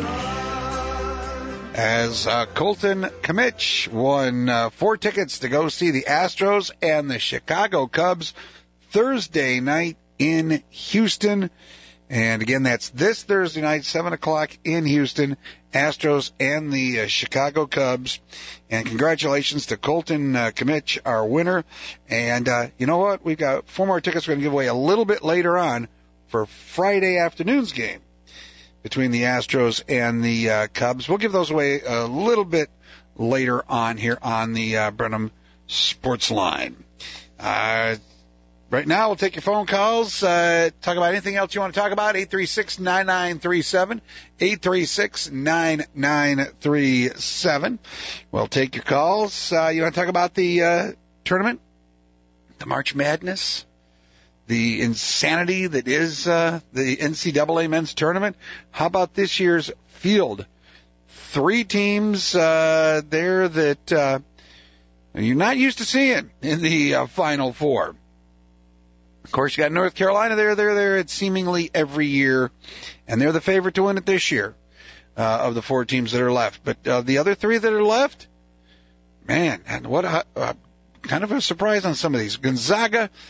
As uh, Colton Kmitch won uh, four tickets to go see the Astros and the Chicago Cubs Thursday night in Houston. And again, that's this Thursday night, seven o'clock in Houston, Astros and the uh, Chicago Cubs. And congratulations to Colton uh, Kmitch, our winner. And uh, you know what? We've got four more tickets we're going to give away a little bit later on for Friday afternoon's game between the Astros and the uh, Cubs. We'll give those away a little bit later on here on the uh, Brenham Sports Line. Uh, right now, we'll take your phone calls. Uh, talk about anything else you want to talk about. eight three six, nine nine three seven. eight three six, nine nine three seven. We'll take your calls. Uh, you want to talk about the uh, tournament? The March Madness? The insanity that is uh, the N C double A men's tournament. How about this year's field? Three teams uh, there that uh, you're not used to seeing in the uh, Final Four. Of course, you got North Carolina there. They're there at seemingly every year, and they're the favorite to win it this year uh, of the four teams that are left. But uh, the other three that are left, man, and what a, uh, kind of a surprise on some of these. Gonzaga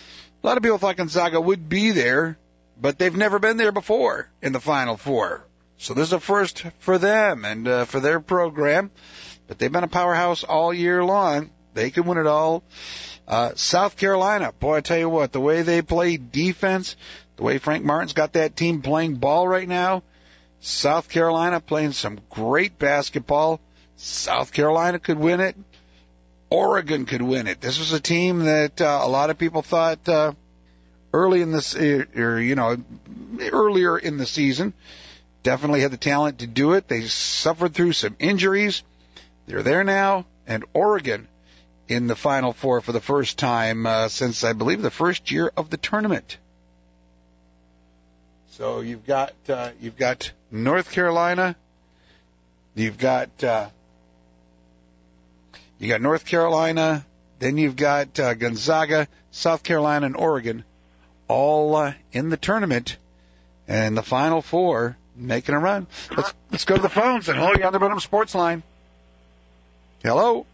A lot of people thought Gonzaga would be there, but they've never been there before in the Final Four. So this is a first for them and uh, for their program. But they've been a powerhouse all year long. They can win it all. Uh, South Carolina, boy, I tell you what, the way they play defense, the way Frank Martin's got that team playing ball right now, South Carolina playing some great basketball. South Carolina could win it. Oregon could win it. This was a team that uh, a lot of people thought uh, early in this, or you know, earlier in the season, definitely had the talent to do it. They suffered through some injuries. They're there now, and Oregon in the Final Four for the first time uh, since, I believe, the first year of the tournament. So you've got uh, you've got North Carolina, you've got uh, you got North Carolina, then you've got uh, Gonzaga, South Carolina, and Oregon, all uh, in the tournament, and the Final Four making a run. Let's let's go to the phones and hold you on the Brenham Sports Line. Hello.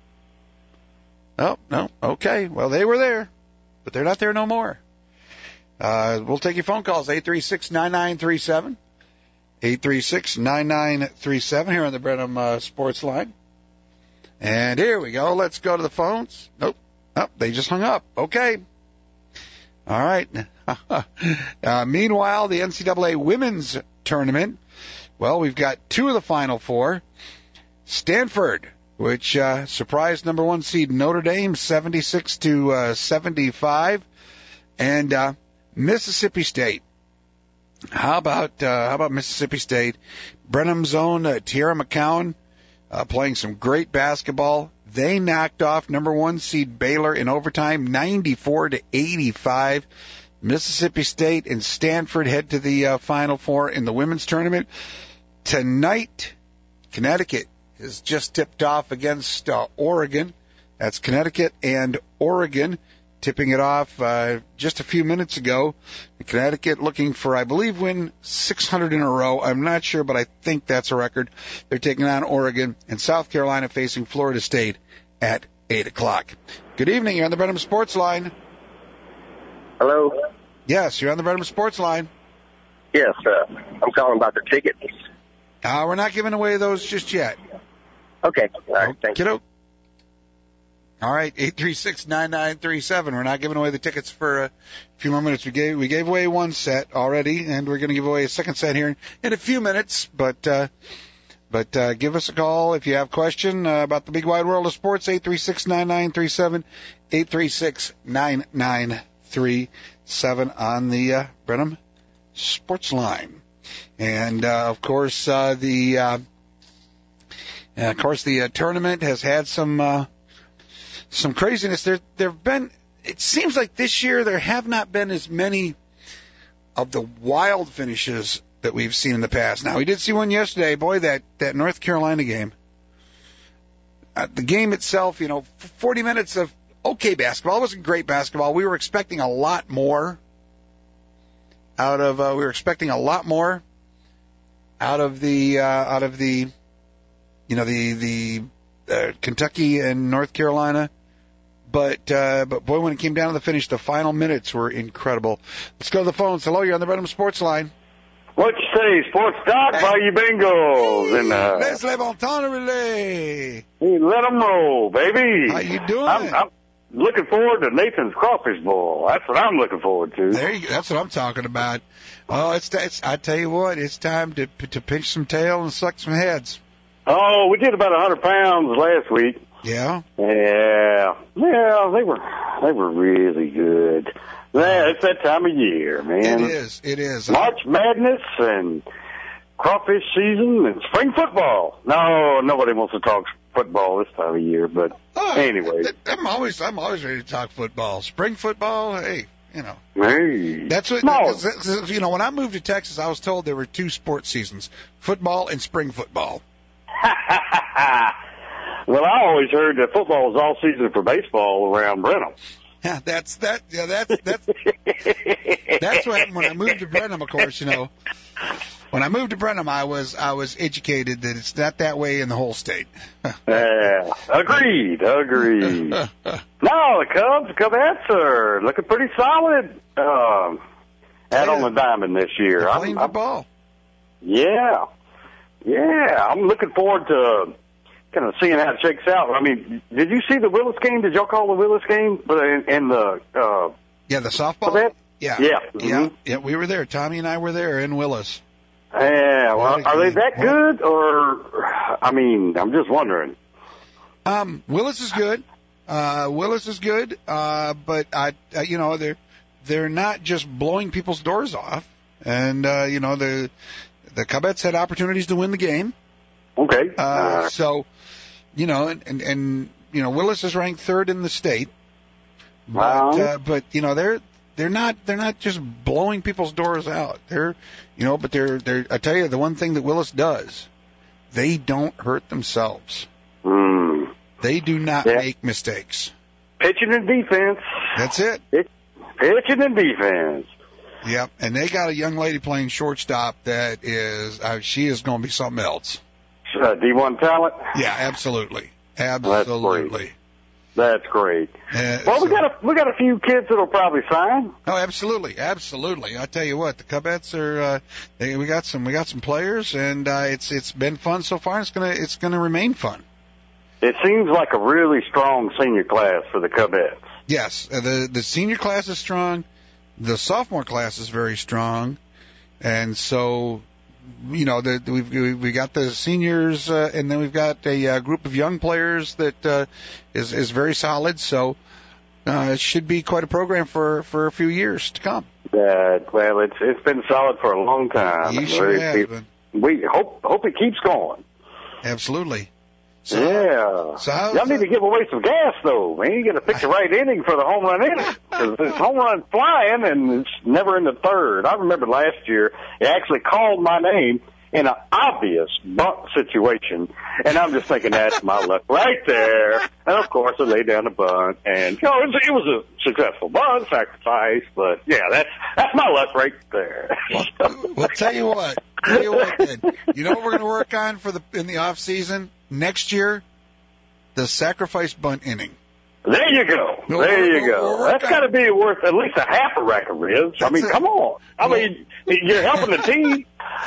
Oh, no. Okay. Well, they were there, but they're not there no more. Uh, we'll take your phone calls, eight three six, nine nine three seven, eight three six, nine nine three seven here on the Brenham uh, Sports Line. And here we go. Let's go to the phones. Nope. Oh, they just hung up. Okay. All right. uh, meanwhile, the N C double A Women's Tournament, well, we've got two of the Final Four. Stanford, which uh, surprised number one seed Notre Dame, seventy-six to seventy-five, and uh, Mississippi State. How about uh, how about Mississippi State? Brenham's own uh, Tierra McCowan uh, playing some great basketball. They knocked off number one seed Baylor in overtime, ninety-four to eighty-five. Mississippi State and Stanford head to the uh, Final Four in the women's tournament tonight. Connecticut is just tipped off against uh, Oregon. That's Connecticut and Oregon tipping it off uh, just a few minutes ago. Connecticut looking for, I believe, win six hundred in a row. I'm not sure, but I think that's a record. They're taking on Oregon, and South Carolina facing Florida State at eight o'clock. Good evening. You're on the Brenham Sports Line. Hello? Yes, you're on the Brenham Sports Line. Yes, uh, I'm calling about the tickets. Uh, we're not giving away those just yet. Okay. All right. Thank you. All right. eight three six, nine nine three seven. We're not giving away the tickets for a few more minutes. We gave we gave away one set already, and we're going to give away a second set here in a few minutes. But uh, but uh, give us a call if you have a question uh, about the big wide world of sports. eight three six, nine nine three seven. eight three six, nine nine three seven on the uh, Brenham Sports Line. And uh, of course uh, the uh, uh, of course the uh, tournament has had some. Uh, Some craziness. There there have been, it seems like this year there have not been as many of the wild finishes that we've seen in the past. Now, we did see one yesterday. Boy, that, that North Carolina game. Uh, the game itself, you know, forty minutes of okay basketball. It wasn't great basketball. We were expecting a lot more out of, uh, we were expecting a lot more out of the, uh, out of the, you know, the, the, uh, Kentucky and North Carolina. But, uh, but boy, when it came down to the finish, the final minutes were incredible. Let's go to the phones. Hello, you're on the Brenham Sports Line. What you say, Sports Doc, by you Bengals? And, uh, Let's live on relay. Hey, let them roll, baby. How you doing? I'm, I'm looking forward to Nathan's Crawfish Bowl. That's what I'm looking forward to. There you go. That's what I'm talking about. Oh, it's, it's I tell you what, it's time to to pinch some tail and suck some heads. Oh, we did about a hundred pounds last week. Yeah. Yeah. Yeah, they were they were really good. Yeah, it's that time of year, man. It is. It is. March Madness and crawfish season and spring football. No, nobody wants to talk football this time of year, but oh, anyway. I'm always I'm always ready to talk football. Spring football, hey, you know. Hey. That's what no. you know, when I moved to Texas, I was told there were two sports seasons, football and spring football. Well, I always heard that football was all season for baseball around Brenham. Yeah, that's that. Yeah, that's that's that's what happened when I moved to Brenham. Of course, you know, when I moved to Brenham, I was I was educated that it's not that way in the whole state. Yeah, agreed, agreed. No, the Cubs, the Cubettes are looking pretty solid. Um, out on the diamond this year. They're playing good ball. Yeah, yeah. I'm looking forward to kind of seeing how it shakes out. I mean, did you see the Willis game? Did y'all call the Willis game? But in, in the uh, yeah, the softball. Cubette? Yeah, yeah, mm-hmm. yeah, yeah. We were there. Tommy and I were there in Willis. Yeah. Well, are they that good, or I mean, I'm just wondering. Um, Willis is good. Uh, Willis is good. Uh, but I, uh, you know, they're they're not just blowing people's doors off, and uh, you know the the Cubettes had opportunities to win the game. Okay. Uh, uh, so, you know, and, and and you know, Willis is ranked third in the state. But wow. uh, but you know they're they're not they're not just blowing people's doors out. They're you know, but they're they're. I tell you, the one thing that Willis does, they don't hurt themselves. Mm. They do not yeah. make mistakes. Pitching and defense. That's it. it. Pitching and defense. Yep, and they got a young lady playing shortstop that is uh, she is going to be something else. Uh, D one talent. Yeah, absolutely, absolutely. That's great. Uh, well, so, we got a we got a few kids that'll probably sign. Oh, absolutely, absolutely. I tell you what, the Cubettes are. Uh, they, we got some we got some players, and uh, it's it's been fun so far. It's gonna it's gonna remain fun. It seems like a really strong senior class for the Cubettes. Yes, uh, the the senior class is strong. The sophomore class is very strong, and so, you know, the, we've we got the seniors, uh, and then we've got a uh, group of young players that uh, is is very solid. So uh, it should be quite a program for, for a few years to come. Uh, well, it's it's been solid for a long time. You sure we, has been. We hope hope it keeps going. Absolutely. So, yeah. So how, Y'all need to give away some gas, though, man. You got to pick the right inning for the home run inning. Because it's home run flying, and it's never in the third. I remember last year, he actually called my name in an obvious bunt situation. And I'm just thinking, that's my luck right there. And, of course, I laid down the bunt. And, you know, it was, it was a successful bunt, sacrifice. But, yeah, that's that's my luck right there. Well, well tell you what. Tell you what, then. You know what we're going to work on for the in the off season? Next year, the sacrifice bunt inning. There you go. No, there we're, you go. we're, we're That's got to be worth at least a half a rack of ribs. I mean, it. come on. I well, mean, you're helping the team.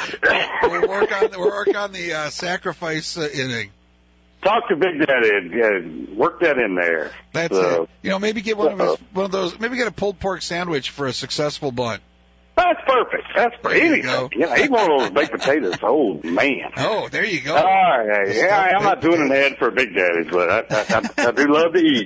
we'll work on we'll work on the uh, sacrifice uh, inning. Talk to Big Daddy and uh, work that in there. That's so, it. You know, maybe get one of his, one of those. Maybe get a pulled pork sandwich for a successful bunt. That's perfect. That's perfect. Go. Yeah, he's one of those baked potatoes. Oh, man. Oh, there you go. All right. Yeah, I'm not doing an ad for Big Daddy's, but I, I, I, I do love to eat.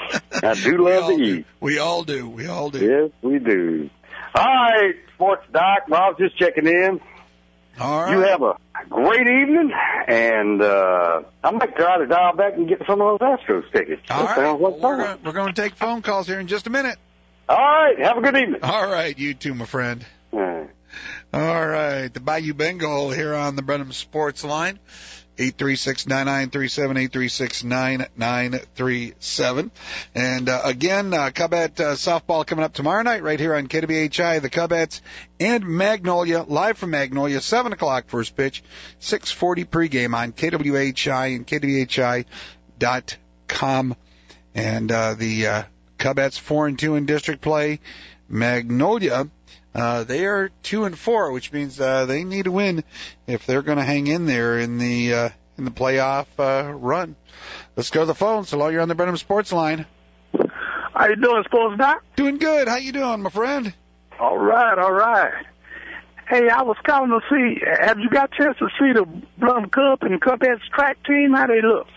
I do love to do. eat. We all do. We all do. Yes, we do. All right, Sports Doc. Bob, just checking in. All right. You have a great evening, and uh, I might try to dial back and get some of those Astros tickets. All right. Well, we're going we're going to take phone calls here in just a minute. All right. Have a good evening. All right. You too, my friend. All right. All right. The Bayou Bengal here on the Brenham Sports Line. eight three six, nine nine three seven, eight three six, nine nine three seven. And uh, again, uh, Cubette uh, softball coming up tomorrow night right here on K W H I. The Cubettes and Magnolia, live from Magnolia, seven o'clock first pitch, six forty pregame on K W H I and K W H I dot com. And uh, the uh, Cubettes four and two in district play. Magnolia, uh, they are two and four, which means uh, they need to win if they're going to hang in there in the uh, in the playoff uh, run. Let's go to the phones. Hello, you're on the Brenham Sports Line. How you doing, Sports Doc? Doing good. How you doing, my friend? All right, all right. Hey, I was calling to see, have you got a chance to see the Brenham Cubs and Cubettes track team? How they look?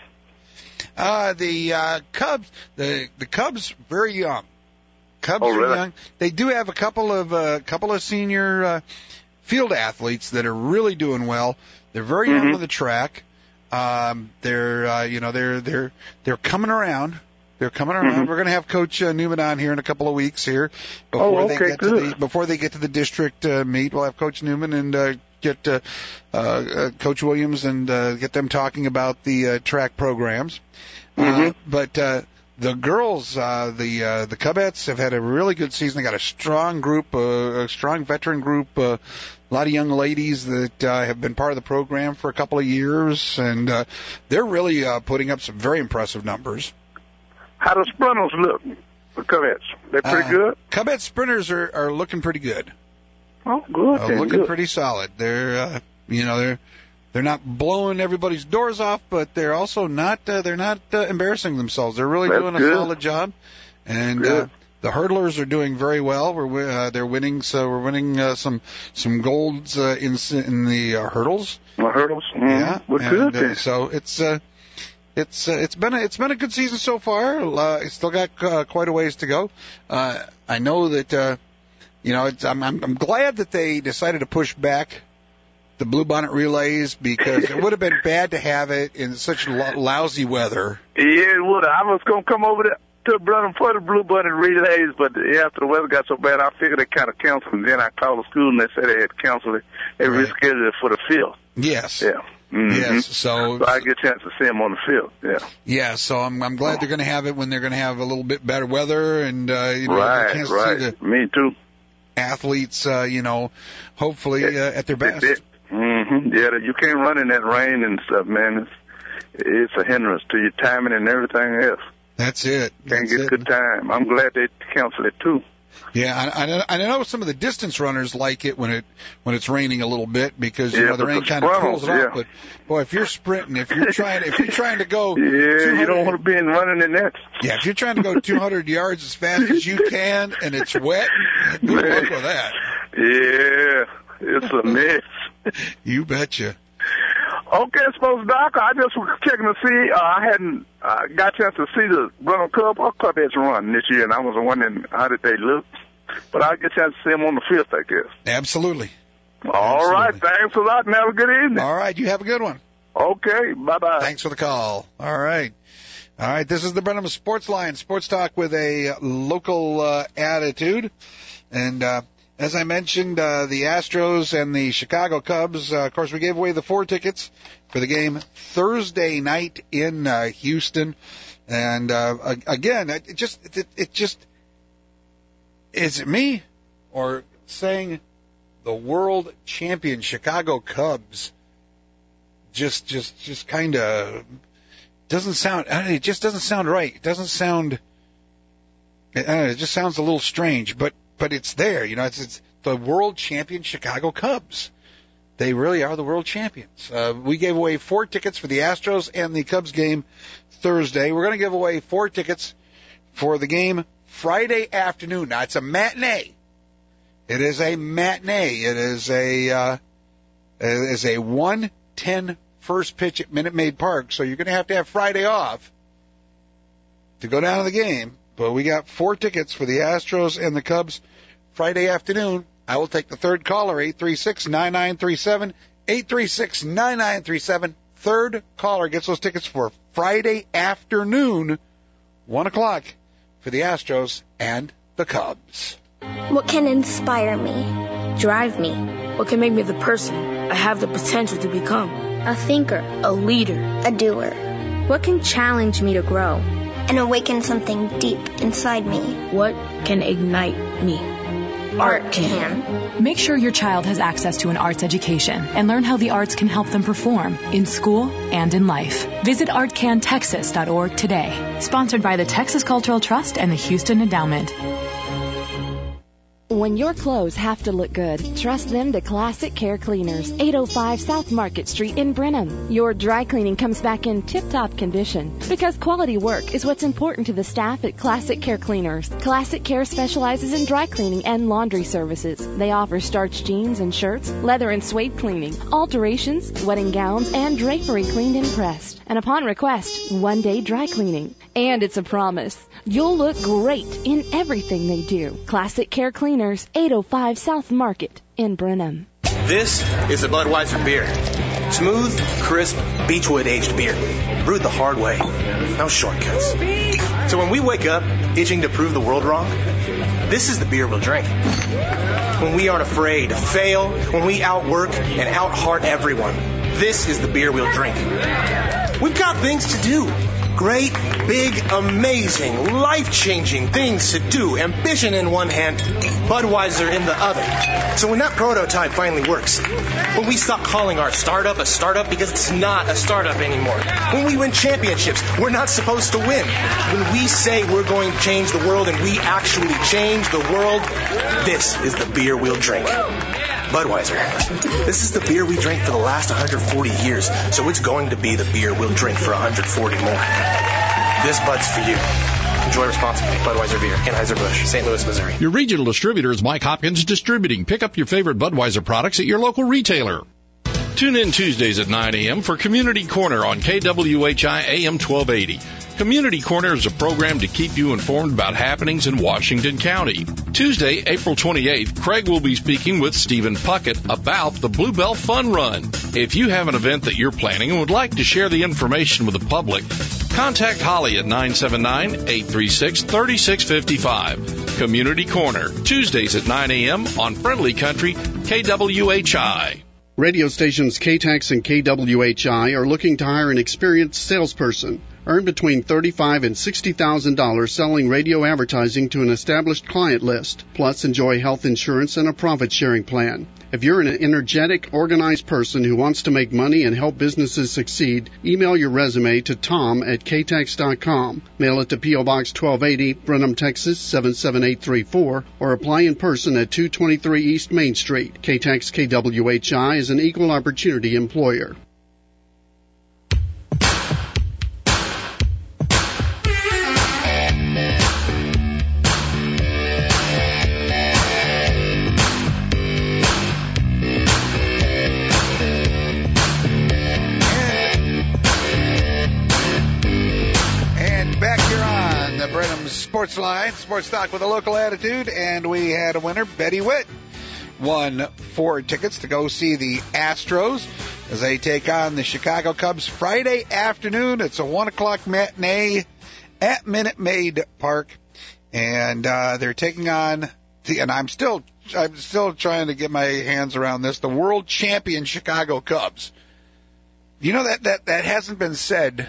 Uh, the uh, Cubs, the the Cubs, very young. Cubs oh, are really? young. They do have a couple of uh, couple of senior uh, field athletes that are really doing well. They're very mm-hmm. young on the track. Um, they're uh, you know they're they're they're coming around. They're coming around. Mm-hmm. We're going to have Coach uh, Newman on here in a couple of weeks here before oh, they okay, get good. to the before they get to the district uh, meet. We'll have Coach Newman and uh, get uh, uh, uh, Coach Williams and uh, get them talking about the uh, track programs. Mm-hmm. Uh, but uh, the girls, uh, the uh, the Cubettes have had a really good season. They got a strong group, uh, a strong veteran group uh, a lot of young ladies that uh, have been part of the program for a couple of years, and uh, they're really uh, putting up some very impressive numbers. How do sprinters look for Covettes? They're pretty uh, good? Covette sprinters are, are looking pretty good. Oh, good. Uh, then, looking good. pretty solid. They're, uh, you know, they're they're not blowing everybody's doors off, but they're also not uh, they're not uh, embarrassing themselves. They're really That's doing a good. solid job, and Good. uh, the hurdlers are doing very well. We're uh, they're winning, so we're winning uh, some some golds uh, in in the uh, hurdles. The hurdles. Mm-hmm. Yeah, We're and, good. uh, Then. so it's uh, it's uh, it's been a, it's been a good season so far. Uh, it's still got uh, quite a ways to go. Uh, I know that uh, you know it's, I'm, I'm I'm glad that they decided to push back the Bluebonnet relays, because it would have been bad to have it in such lo- lousy weather. Yeah, it would. I was gonna come over there to Brenham for the Bluebonnet relays, but after the weather got so bad, I figured they kind of canceled. And then I called the school and they said they had canceled it. They Right. rescheduled it for the field. Yes. Yeah. Mm-hmm. Yes. So, so I get a chance to see them on the field. Yeah. Yeah. So I'm I'm glad they're going to have it when they're going to have a little bit better weather, and uh, you know, Right, a chance to right. see the Me too. athletes, uh, you know, hopefully uh, at their best. Mm-hmm. Yeah, you can't run in that rain and stuff, man. It's it's a hindrance to your timing and everything else. That's it. Can't That's get it. good time. I'm glad they canceled it too. Yeah, I, I know- I know some of the distance runners like it when it when it's raining a little bit, because you Yeah, know the but rain the kind of cools sprinters, it off. yeah. But boy, if you're sprinting, if you're trying, if you're trying to go, Yeah, you 200 don't want to be in running in that. Yeah, if you're trying to go two hundred yards as fast as you can and it's wet, good luck with that. Yeah, it's a mess. You betcha. Okay, suppose Doc, I just was checking to see. Uh, I hadn't uh, got a chance to see the Brenham Club or Club has run this year, and I was wondering how did they look. But I'll get a chance to see them on the field, I guess. Absolutely. All right, thanks a lot, and have a good evening. All right, you have a good one. Okay, bye-bye. Thanks for the call. All right. All right, this is the Brenham Sports Line, sports talk with a local uh, attitude. And uh, as I mentioned, uh, the Astros and the Chicago Cubs, uh, of course, we gave away the four tickets for the game Thursday night in uh, Houston. And uh, again, it just, it, it just, is it me or saying the world champion Chicago Cubs just, just, just kind of doesn't sound, I don't know, it just doesn't sound right. It doesn't sound, I don't know, it just sounds a little strange, but, but it's there, you know, it's, it's the world champion Chicago Cubs. They really are the world champions. Uh, we gave away four tickets for the Astros and the Cubs game Thursday. We're going to give away four tickets for the game Friday afternoon. Now, it's a matinee. It is a matinee. It is a, uh, it is a one ten first pitch at Minute Maid Park, so you're going to have to have Friday off to go down to the game. But we got four tickets for the Astros and the Cubs Friday afternoon. I will take the third caller, eight three six, nine nine three seven, eight three six, nine nine three seven. Third caller gets those tickets for Friday afternoon, one o'clock, for the Astros and the Cubs. What can inspire me? Drive me? What can make me the person I have the potential to become? A thinker. A leader. A doer. What can challenge me to grow? And awaken something deep inside me. What can ignite me? Art can. Make sure your child has access to an arts education and learn how the arts can help them perform in school and in life. Visit art can texas dot org today. Sponsored by the Texas Cultural Trust and the Houston Endowment. When your clothes have to look good, trust them to Classic Care Cleaners, eight oh five South Market Street in Brenham. Your dry cleaning comes back in tip-top condition because quality work is what's important to the staff at Classic Care Cleaners. Classic Care specializes in dry cleaning and laundry services. They offer starched jeans and shirts, leather and suede cleaning, alterations, wedding gowns, and drapery cleaned and pressed. And upon request, one-day dry cleaning. And it's a promise. You'll look great in everything they do. Classic Care Cleaners, eight oh five South Market in Brenham. This is a Budweiser beer. Smooth, crisp, beechwood aged beer. Brewed the hard way. No shortcuts. So when we wake up itching to prove the world wrong, this is the beer we'll drink. When we aren't afraid to fail, when we outwork and out-heart everyone, this is the beer we'll drink. We've got things to do. Great, big, amazing, life-changing things to do. Ambition in one hand, Budweiser in the oven. So when that prototype finally works, when we stop calling our startup a startup because it's not a startup anymore, when we win championships, we're not supposed to win. When we say we're going to change the world and we actually change the world, this is the beer we'll drink. Budweiser. This is the beer we drank for the last one hundred forty years, so it's going to be the beer we'll drink for one hundred forty more. This Bud's for you. Enjoy responsibly. Budweiser Beer, Anheuser-Busch, Saint Louis, Missouri. Your regional distributor is Mike Hopkins Distributing. Pick up your favorite Budweiser products at your local retailer. Tune in Tuesdays at nine a.m. for Community Corner on K W H I A M twelve eighty. Community Corner is a program to keep you informed about happenings in Washington County. Tuesday, April twenty-eighth, Craig will be speaking with Stephen Puckett about the Bluebell Fun Run. If you have an event that you're planning and would like to share the information with the public, contact Holly at nine seven nine, eight three six, three six five five. Community Corner, Tuesdays at nine a.m. on Friendly Country, K W H I. Radio stations K T A X and K W H I are looking to hire an experienced salesperson. Earn between thirty-five thousand dollars and sixty thousand dollars selling radio advertising to an established client list. Plus, enjoy health insurance and a profit-sharing plan. If you're an energetic, organized person who wants to make money and help businesses succeed, email your resume to tom at k t a x dot com. Mail it to P O. Box twelve eighty, Brenham, Texas seven seven eight three four, or apply in person at two twenty-three East Main Street. K T A X K W H I is an equal opportunity employer. Sports Line, Sports Talk with a local attitude, and we had a winner. Betty Witt won four tickets to go see the Astros as they take on the Chicago Cubs Friday afternoon. It's a one o'clock matinee at Minute Maid Park, and uh, they're taking on the. And I'm still, I'm still trying to get my hands around this. The world champion Chicago Cubs. You know that that that hasn't been said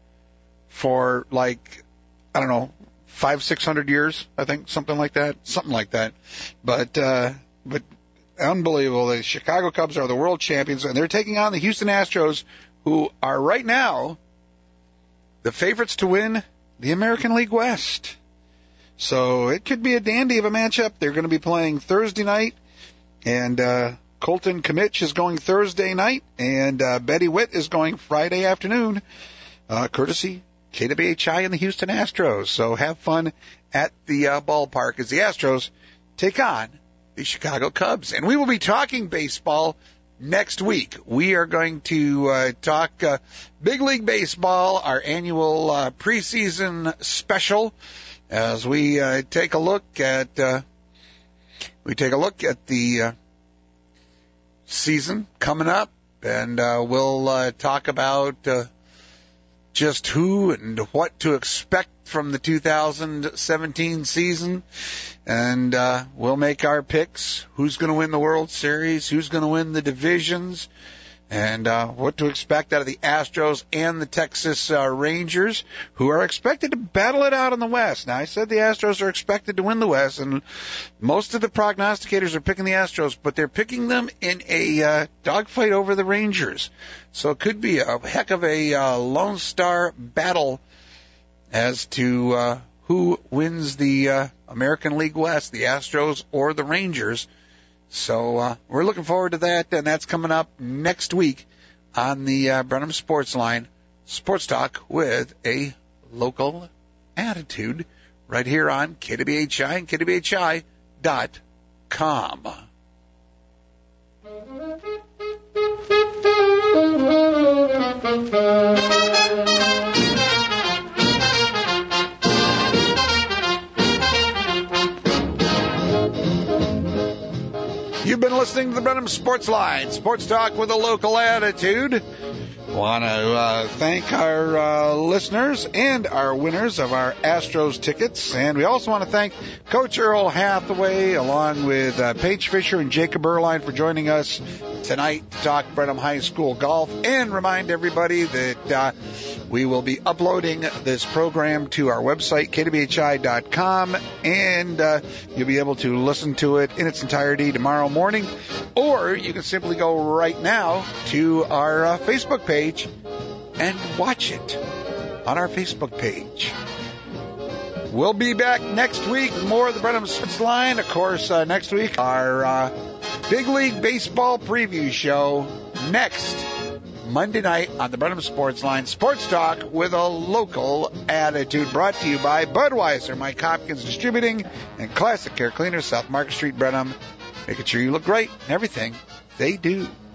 for like I don't know. Five, six hundred years, I think, something like that, something like that. But, uh, but unbelievable. The Chicago Cubs are the world champions, and they're taking on the Houston Astros, who are right now the favorites to win the American League West. So it could be a dandy of a matchup. They're going to be playing Thursday night, and uh, Colton Kmitch is going Thursday night, and uh, Betty Witt is going Friday afternoon, uh, courtesy K W H I and the Houston Astros. So have fun at the uh, ballpark as the Astros take on the Chicago Cubs. And we will be talking baseball next week. We are going to uh, talk uh, Big League Baseball, our annual uh, preseason special, as we uh, take a look at uh, we take a look at the uh, season coming up, and uh, we'll uh, talk about uh, just who and what to expect from the two thousand seventeen season, and uh, we'll make our picks. Who's going to win the World Series? Who's going to win the divisions? And uh, what to expect out of the Astros and the Texas uh, Rangers, who are expected to battle it out in the West. Now, I said the Astros are expected to win the West, and most of the prognosticators are picking the Astros, but they're picking them in a uh, dogfight over the Rangers. So it could be a heck of a uh, Lone Star battle as to uh, who wins the uh, American League West, the Astros or the Rangers. So uh, we're looking forward to that, and that's coming up next week on the uh, Brenham Sports Line, Sports Talk with a local attitude, right here on K W H I and K W H I dot com. You've been listening to the Brenham Sports Line, Sports Talk with a local attitude. Want to uh, thank our uh, listeners and our winners of our Astros tickets. And we also want to thank Coach Earl Hathaway, along with uh, Paige Fisher and Jacob Erline, for joining us tonight to talk Brenham High School golf, and remind everybody that uh, we will be uploading this program to our website, K W H I dot com, and uh, you'll be able to listen to it in its entirety tomorrow morning, or you can simply go right now to our uh, Facebook page and watch it on our Facebook page. We'll be back next week with more of the Brenham Sports Line. Of course, uh, next week, our uh, Big League Baseball preview show next Monday night on the Brenham Sports Line. Sports Talk with a local attitude, brought to you by Budweiser, Mike Hopkins Distributing, and Classic Care Cleaners, South Market Street, Brenham, making sure you look great and everything they do.